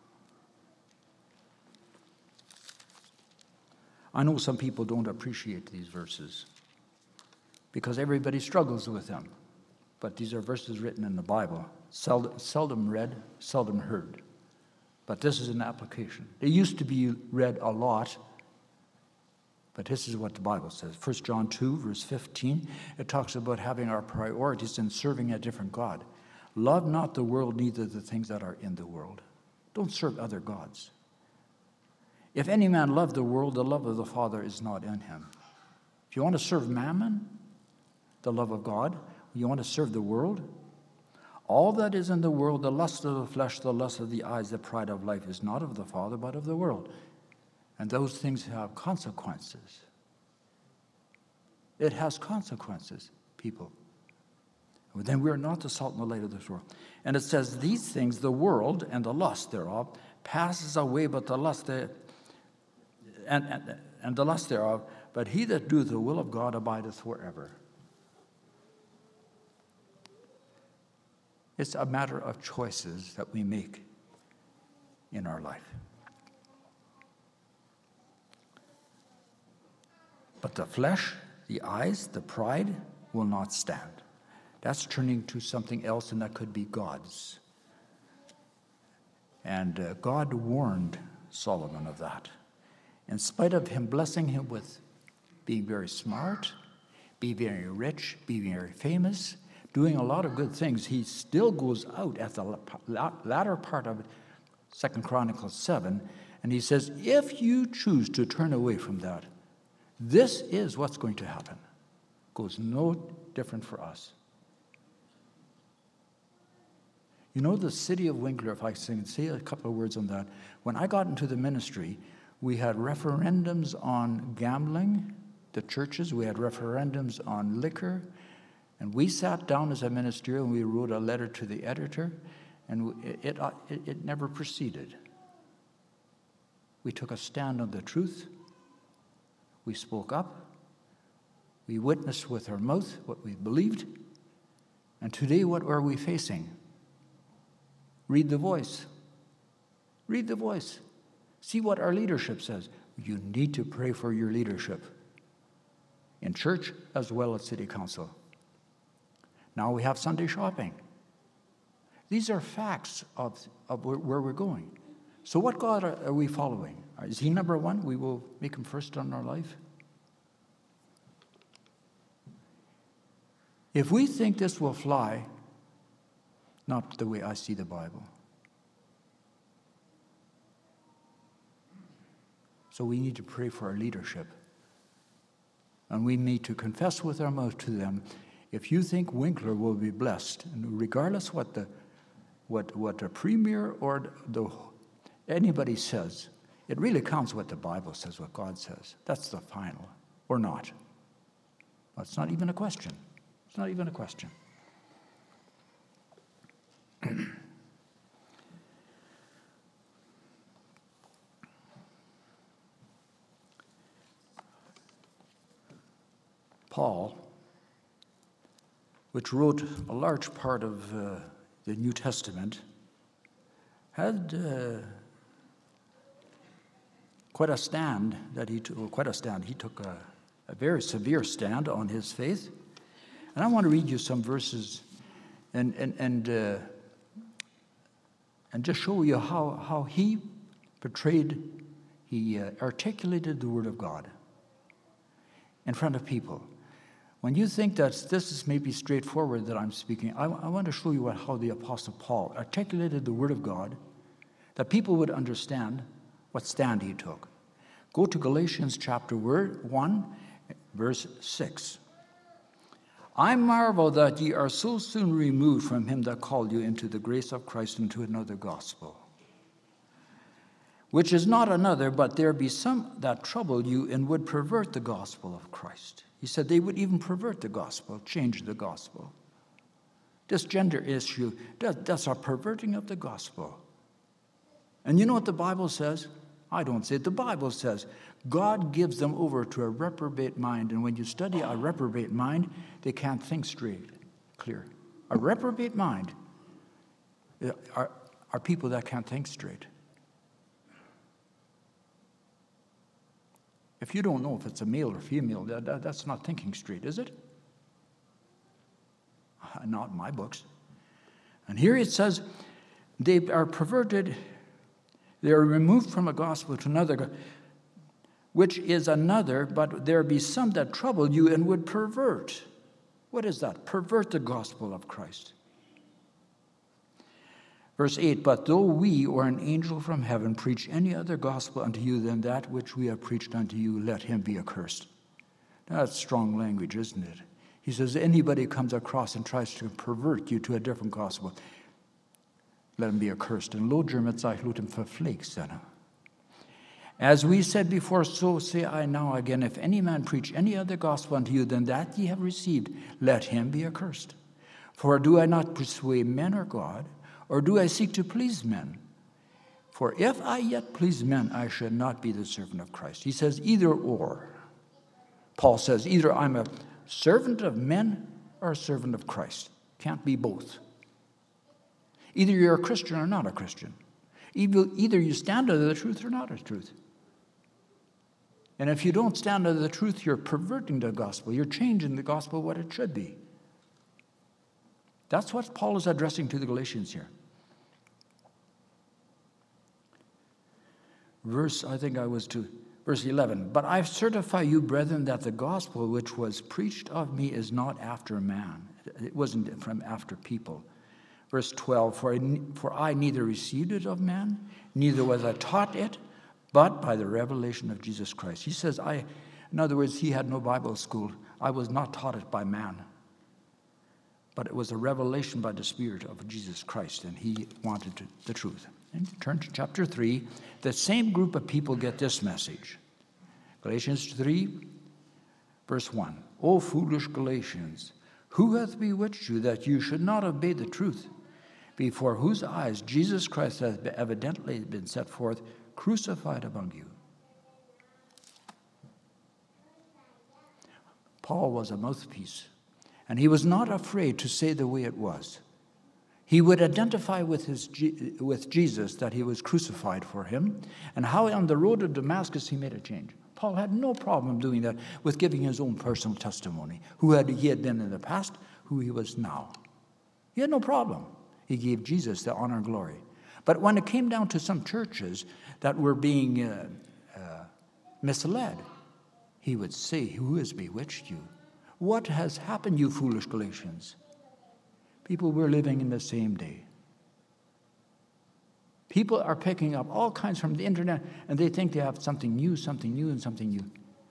Speaker 3: I know some people don't appreciate these verses because everybody struggles with them. But these are verses written in the Bible, seldom read, seldom heard. But this is an application. They used to be read a lot, but this is what the Bible says. 1 John 2, verse 15, it talks about having our priorities in serving a different God. "Love not the world, neither the things that are in the world." Don't serve other gods. "If any man love the world, the love of the Father is not in him." If you want to serve mammon, the love of God, you want to serve the world, all that is in the world, the lust of the flesh, the lust of the eyes, the pride of life, is not of the Father, but of the world. And those things have consequences. It has consequences, people. Then we are not the salt and the light of this world. And it says, "These things, the world and the lust thereof, passes away, but the lust and the lust thereof, but he that doeth the will of God abideth forever." It's a matter of choices that we make in our life. But the flesh, the eyes, the pride will not stand. That's turning to something else, and that could be God's. And God warned Solomon of that. In spite of him blessing him with being very smart, be very rich, be very famous, doing a lot of good things, he still goes out at the latter part of 2 Chronicles 7, and he says, if you choose to turn away from that, this is what's going to happen. Goes no different for us. You know, the city of Winkler, if I can say a couple of words on that, when I got into the ministry, we had referendums on gambling, the churches, we had referendums on liquor, and we sat down as a ministerial and we wrote a letter to the editor, and it never proceeded. We took a stand on the truth. We spoke up. We witnessed with our mouth what we believed. And today, what are we facing? Read the Voice. Read the Voice. See what our leadership says. You need to pray for your leadership in church as well as city council. Now we have Sunday shopping. These are facts of where we're going. So what God are we following? Is he number one? We will make him first in our life? If we think this will fly, not the way I see the Bible. So we need to pray for our leadership. And we need to confess with our mouth to them, if you think Winkler will be blessed, and regardless what the premier or anybody says, it really counts what the Bible says, what God says. That's the final, or not. That's not even a question. It's not even a question. Paul, which wrote a large part of the New Testament, had quite a stand that he took. He took a very severe stand on his faith, and I want to read you some verses and just show you how he portrayed, he articulated the Word of God in front of people. When you think that this is maybe straightforward that I'm speaking, I want to show you how the Apostle Paul articulated the Word of God, that people would understand what stand he took. Go to Galatians chapter 1, verse 6. I marvel that ye are so soon removed from him that called you into the grace of Christ into another gospel, which is not another, but there be some that trouble you and would pervert the gospel of Christ. He said they would even pervert the gospel, change the gospel. This gender issue, that's a perverting of the gospel. And you know what the Bible says? I don't say it. The Bible says God gives them over to a reprobate mind. And when you study a reprobate mind, they can't think straight, clear. A reprobate mind are people that can't think straight. If you don't know if it's a male or female, that's not thinking straight, is it? Not in my books. And here it says, they are perverted, they are removed from a gospel to another, which is another, but there be some that trouble you and would pervert. What is that? Pervert the gospel of Christ. Verse 8, but though we or an angel from heaven preach any other gospel unto you than that which we have preached unto you, let him be accursed. Now, that's strong language, isn't it? He says anybody comes across and tries to pervert you to a different gospel, let him be accursed. And lo germet sei him verflixt. As we said before, so say I now again, if any man preach any other gospel unto you than that ye have received, let him be accursed. For do I not persuade men or God? Or do I seek to please men? For if I yet please men, I should not be the servant of Christ. He says either or. Paul says either I'm a servant of men or a servant of Christ. Can't be both. Either you're a Christian or not a Christian. Either you stand under the truth or not a truth. And if you don't stand under the truth, you're perverting the gospel. You're changing the gospel what it should be. That's what Paul is addressing to the Galatians here. Verse 11. But I certify you, brethren, that the gospel which was preached of me is not after man. It wasn't from after people. Verse 12, for I neither received it of man, neither was I taught it, but by the revelation of Jesus Christ. He says, in other words, he had no Bible school. I was not taught it by man, but it was a revelation by the Spirit of Jesus Christ, and he wanted the truth. And turn to chapter 3. The same group of people get this message. Galatians 3, verse 1. O foolish Galatians, who hath bewitched you that you should not obey the truth, before whose eyes Jesus Christ hath evidently been set forth, crucified among you? Paul was a mouthpiece, and he was not afraid to say the way it was. He would identify with Jesus that he was crucified for him, and how on the road to Damascus he made a change. Paul had no problem doing that with giving his own personal testimony, who he had been in the past, who he was now. He had no problem. He gave Jesus the honor and glory. But when it came down to some churches that were being misled, he would say, who has bewitched you? What has happened, you foolish Galatians? People were living in the same day. People are picking up all kinds from the internet, and they think they have something new, and something new.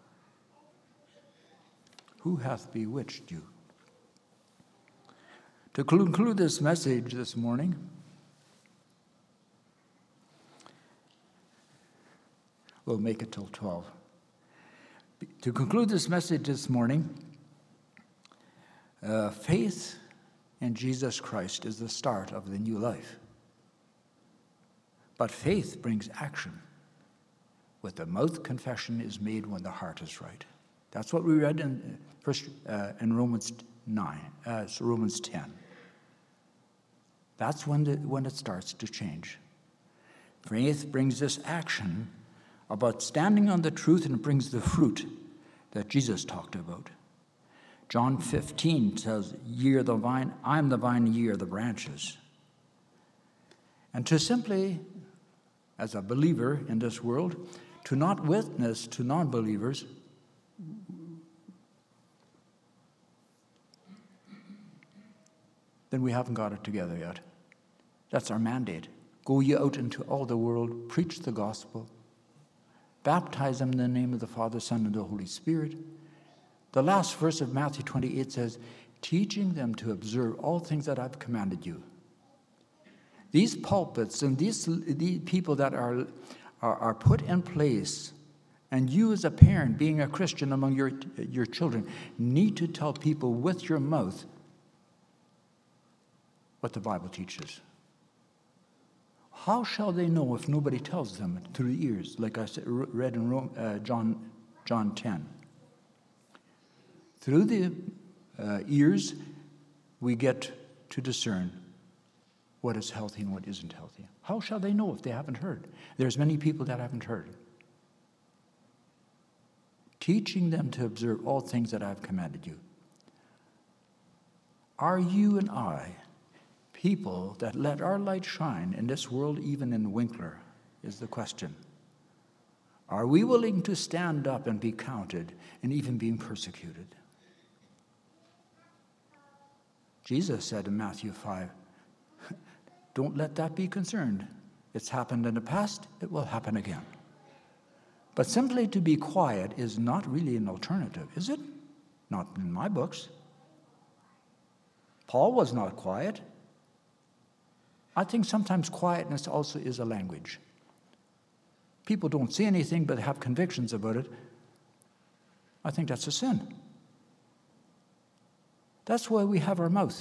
Speaker 3: Who hath bewitched you? To conclude this message this morning, we'll make it till 12. To conclude this message this morning, faith in Jesus Christ is the start of the new life. But faith brings action. With the mouth, confession is made when the heart is right. That's what we read in Romans 10. That's when it starts to change. Faith brings this action about standing on the truth, and it brings the fruit that Jesus talked about. John 15 says, ye are the vine, I am the vine, ye are the branches. And to simply, as a believer in this world, to not witness to non-believers, then we haven't got it together yet. That's our mandate. Go ye out into all the world, preach the gospel, baptize them in the name of the Father, Son, and the Holy Spirit. The last verse of Matthew 28 says, teaching them to observe all things that I've commanded you. These pulpits and these people that are put in place, and you as a parent, being a Christian among your children, need to tell people with your mouth what the Bible teaches. How shall they know if nobody tells them through the ears, like I read in John 10? Through the ears, we get to discern what is healthy and what isn't healthy. How shall they know if they haven't heard? There's many people that haven't heard. Teaching them to observe all things that I've commanded you. Are you and I people that let our light shine in this world, even in Winkler, is the question. Are we willing to stand up and be counted and even being persecuted? Jesus said in Matthew 5, don't let that be concerned. It's happened in the past, it will happen again. But simply to be quiet is not really an alternative, is it? Not in my books. Paul was not quiet. I think sometimes quietness also is a language. People don't say anything but have convictions about it. I think that's a sin. That's why we have our mouth.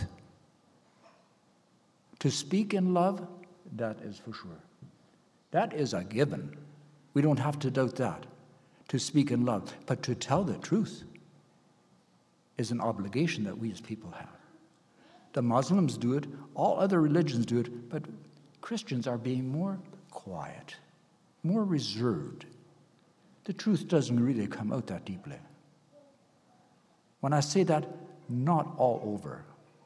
Speaker 3: To speak in love, that is for sure. That is a given. We don't have to doubt that. To speak in love. But to tell the truth is an obligation that we as people have. The Muslims do it, all other religions do it, but Christians are being more quiet, more reserved. The truth doesn't really come out that deeply. When I say that, not all over.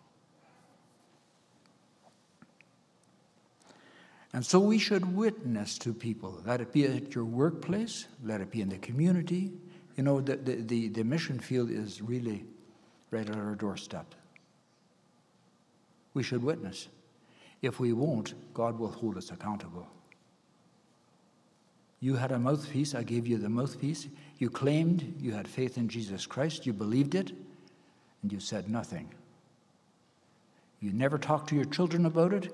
Speaker 3: And so we should witness to people, let it be at your workplace, let it be in the community. You know, the mission field is really right at our doorstep. We should witness. If we won't, God will hold us accountable. You had a mouthpiece. I gave you the mouthpiece. You claimed you had faith in Jesus Christ. You believed it, and you said nothing. You never talked to your children about it.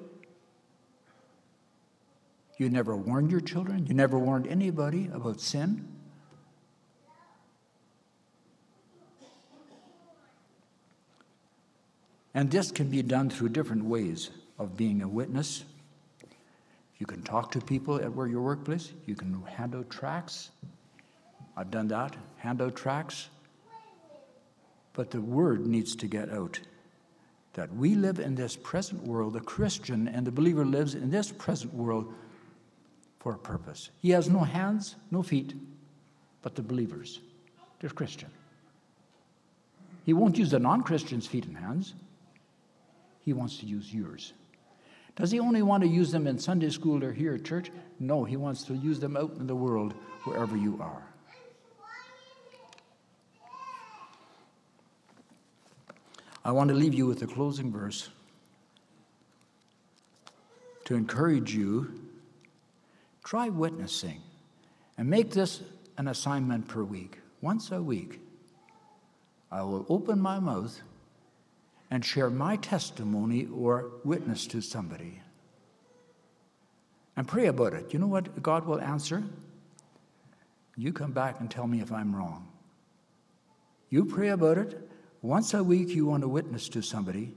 Speaker 3: You never warned your children. You never warned anybody about sin. And this can be done through different ways of being a witness. You can talk to people at your workplace. You can hand out tracts. I've done that, hand out tracts. But the word needs to get out that we live in this present world. The Christian and the believer lives in this present world for a purpose. He has no hands, no feet, but the believers, the Christian. He won't use the non-Christian's feet and hands. He wants to use yours. Does he only want to use them in Sunday school or here at church? No, he wants to use them out in the world wherever you are. I want to leave you with a closing verse to encourage you. Try witnessing and make this an assignment per week. Once a week, I will open my mouth and share my testimony or witness to somebody. And pray about it. You know what God will answer? You come back and tell me if I'm wrong. You pray about it. Once a week you want to witness to somebody.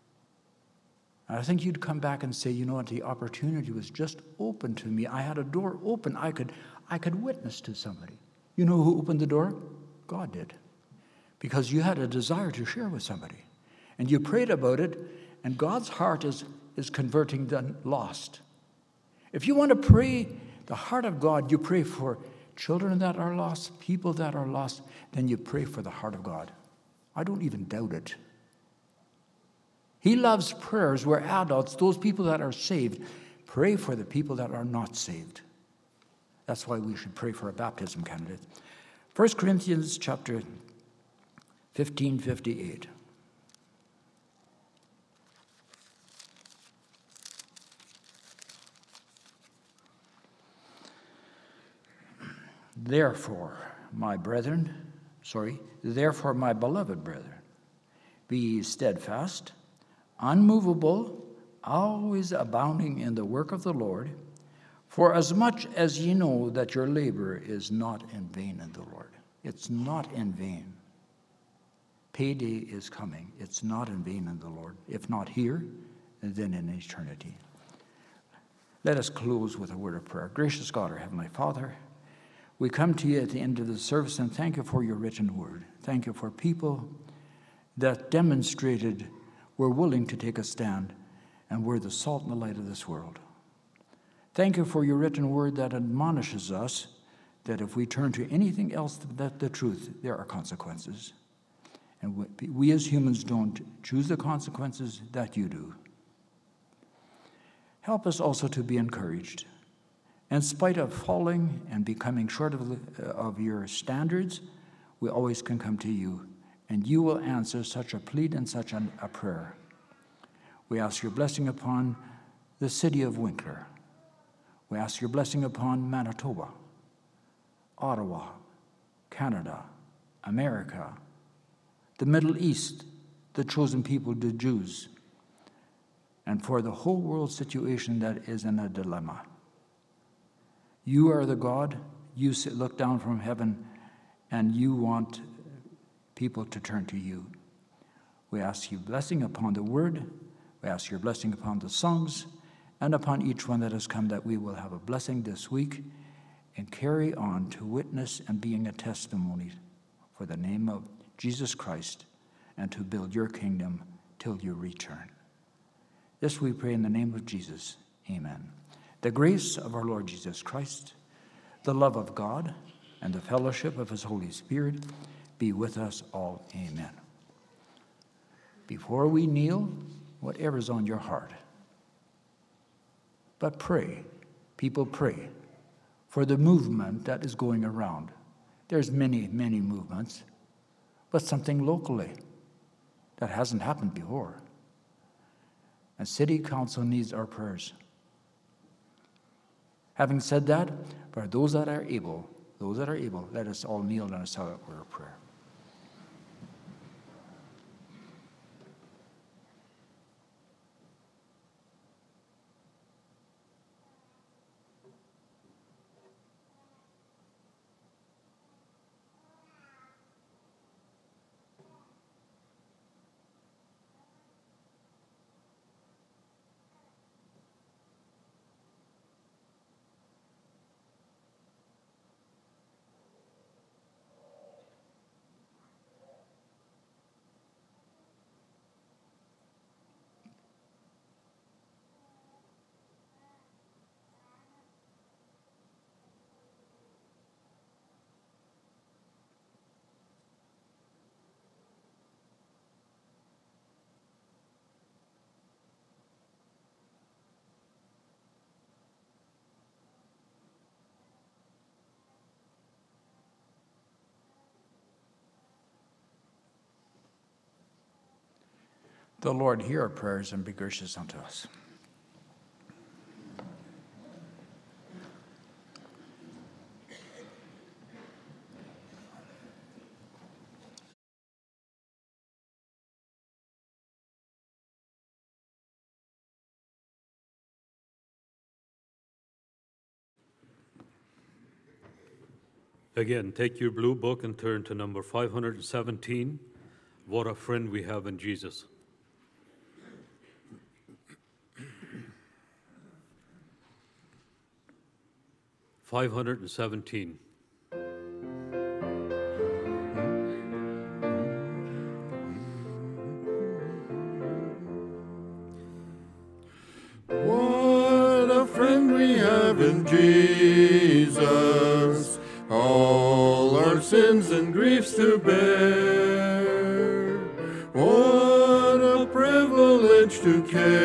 Speaker 3: I think you'd come back and say, you know what, the opportunity was just open to me. I had a door open. I could witness to somebody. You know who opened the door? God did. Because you had a desire to share with somebody. And you prayed about it, and God's heart is converting the lost. If you want to pray the heart of God, you pray for children that are lost, people that are lost, then you pray for the heart of God. I don't even doubt it. He loves prayers where adults, those people that are saved, pray for the people that are not saved. That's why we should pray for a baptism candidate. 1 Corinthians chapter 15:58. Therefore, my beloved brethren, be ye steadfast, unmovable, always abounding in the work of the Lord, for as much as ye know that your labor is not in vain in the Lord. It's not in vain. Payday is coming. It's not in vain in the Lord. If not here, then in eternity. Let us close with a word of prayer. Gracious God, our Heavenly Father, we come to you at the end of the service and thank you for your written word. Thank you for people that demonstrated we're willing to take a stand and we're the salt and the light of this world. Thank you for your written word that admonishes us that if we turn to anything else than the truth, there are consequences. And we as humans don't choose the consequences that you do. Help us also to be encouraged. In spite of falling and becoming short of your standards, we always can come to you, and you will answer such a plea and such a prayer. We ask your blessing upon the city of Winkler. We ask your blessing upon Manitoba, Ottawa, Canada, America, the Middle East, the chosen people, the Jews, and for the whole world situation that is in a dilemma. You are the God. You look down from heaven, and you want people to turn to you. We ask you blessing upon the word. We ask your blessing upon the songs and upon each one that has come, that we will have a blessing this week and carry on to witness and being a testimony for the name of Jesus Christ and to build your kingdom till you return. This we pray in the name of Jesus. Amen. The grace of our Lord Jesus Christ, the love of God, and the fellowship of his Holy Spirit be with us all. Amen. Before we kneel, whatever's on your heart. But pray, people pray, for the movement that is going around. There's many, many movements, but something locally that hasn't happened before. And city council needs our prayers. Having said that, for those that are able, let us all kneel in a silent word of prayer. The Lord hear our prayers and be gracious unto us.
Speaker 2: Again, take your blue book and turn to number 517. What a friend we have in Jesus. $517.
Speaker 1: What a friend we have in Jesus, all our sins and griefs to bear. What a privilege to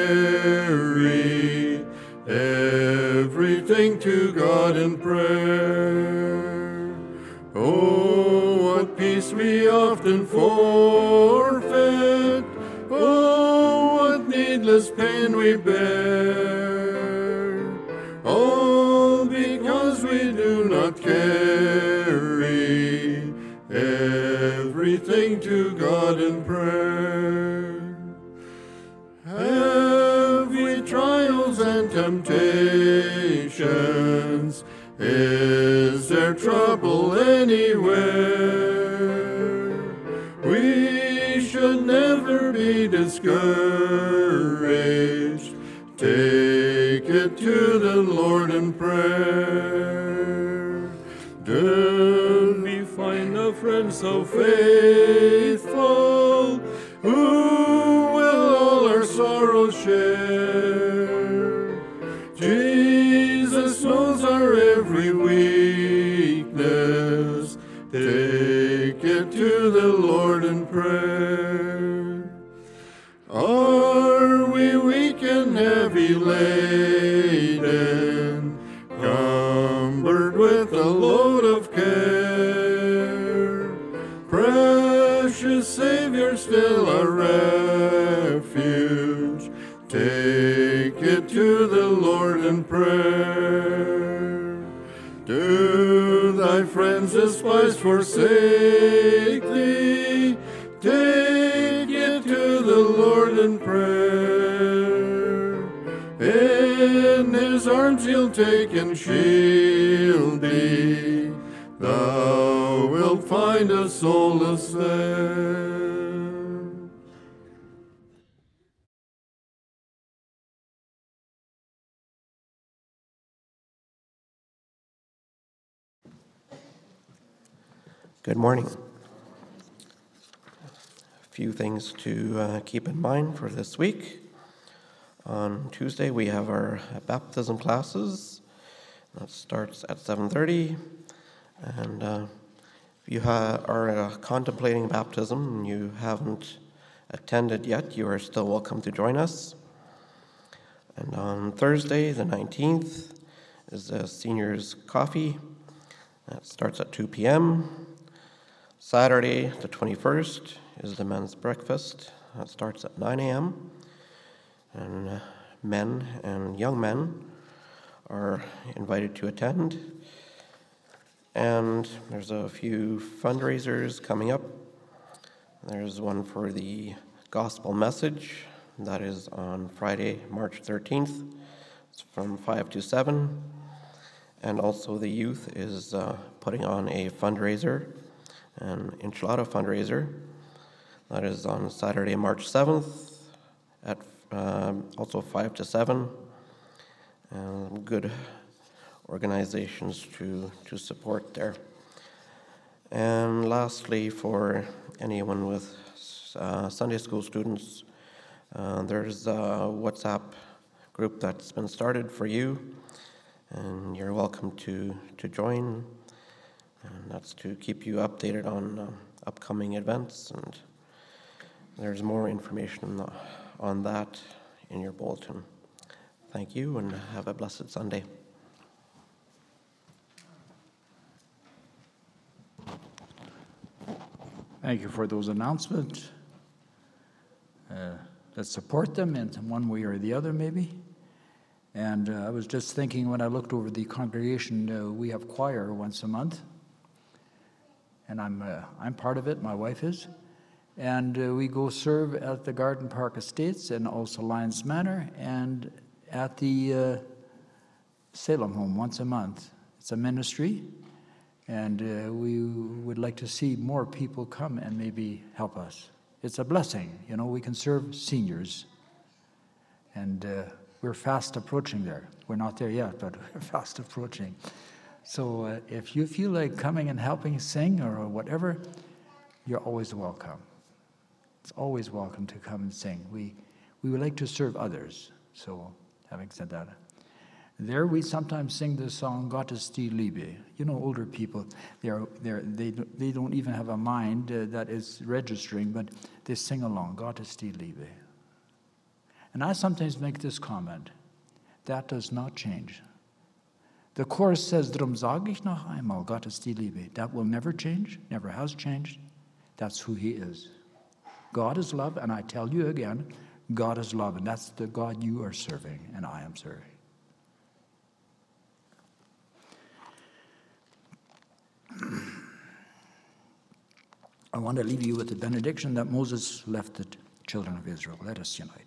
Speaker 1: carry everything to God in prayer. Oh, what peace we often forfeit. Oh, what needless pain we bear. All because we do not carry everything to God in prayer. Have we trials and temptations? Is there trouble anywhere? We should never be discouraged. Take it to the Lord in prayer. Do we find a friend so faithful, who will all our sorrows share? Jesus knows our every weakness. Take it to the Lord in prayer. Are we weak and heavy laden, cumbered with a load of care? Precious Savior, still our refuge, take it to the Lord in prayer. Do thy friends despise, forsake thee? Take it to the Lord in prayer. In his arms he'll take and shield thee. Thou wilt find a solace there.
Speaker 4: Good morning. A few things to keep in mind for this week. On Tuesday, we have our baptism classes. That starts at 7:30. And if you are contemplating baptism and you haven't attended yet, you are still welcome to join us. And on Thursday, the 19th, is the seniors' coffee. That starts at 2 p.m. Saturday, the 21st, is the men's breakfast. That starts at 9 a.m. and men and young men are invited to attend. And there's a few fundraisers coming up. There's one for the gospel message. That is on Friday, March 13th. It's from 5 to 7. And also the youth is putting on a fundraiser, an enchilada fundraiser. That is on Saturday, March 7th at also 5 to 7. Good organizations to support there. And lastly, for anyone with Sunday school students, there's a WhatsApp group that's been started for you, and you're welcome to join. And that's to keep you updated on upcoming events, and there's more information on that in your bulletin. Thank you, and have a blessed Sunday.
Speaker 3: Thank you for those announcements. Let's support them in one way or the other, maybe. And I was just thinking when I looked over the congregation, we have choir once a month, and I'm part of it. My wife is, and we go serve at the Garden Park Estates and also Lions Manor and at the Salem Home once a month. It's a ministry. And we would like to see more people come and maybe help us. It's a blessing. You know, we can serve seniors. And we're fast approaching there. We're not there yet, but we're fast approaching. So if you feel like coming and helping sing or whatever, you're always welcome. It's always welcome to come and sing. We would like to serve others. So having said that, there we sometimes sing the song Gottes die Liebe. You know, older people, they don't even have a mind that is registering, but they sing along, Gottes die Liebe. And I sometimes make this comment, that does not change. The chorus says, Drum sage ich noch einmal, Gottes die Liebe. That will never change, never has changed. That's who he is. God is love, and I tell you again, God is love, and that's the God you are serving, and I am serving. I want to leave you with the benediction that Moses left the children of Israel. Let us unite.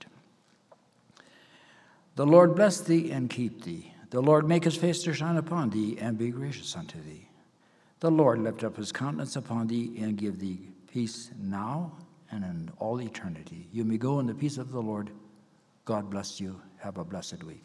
Speaker 3: The Lord bless thee and keep thee. The Lord make his face to shine upon thee and be gracious unto thee. The Lord lift up his countenance upon thee and give thee peace now and in all eternity. You may go in the peace of the Lord. God bless you. Have a blessed week.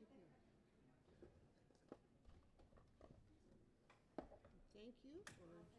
Speaker 5: Thank you for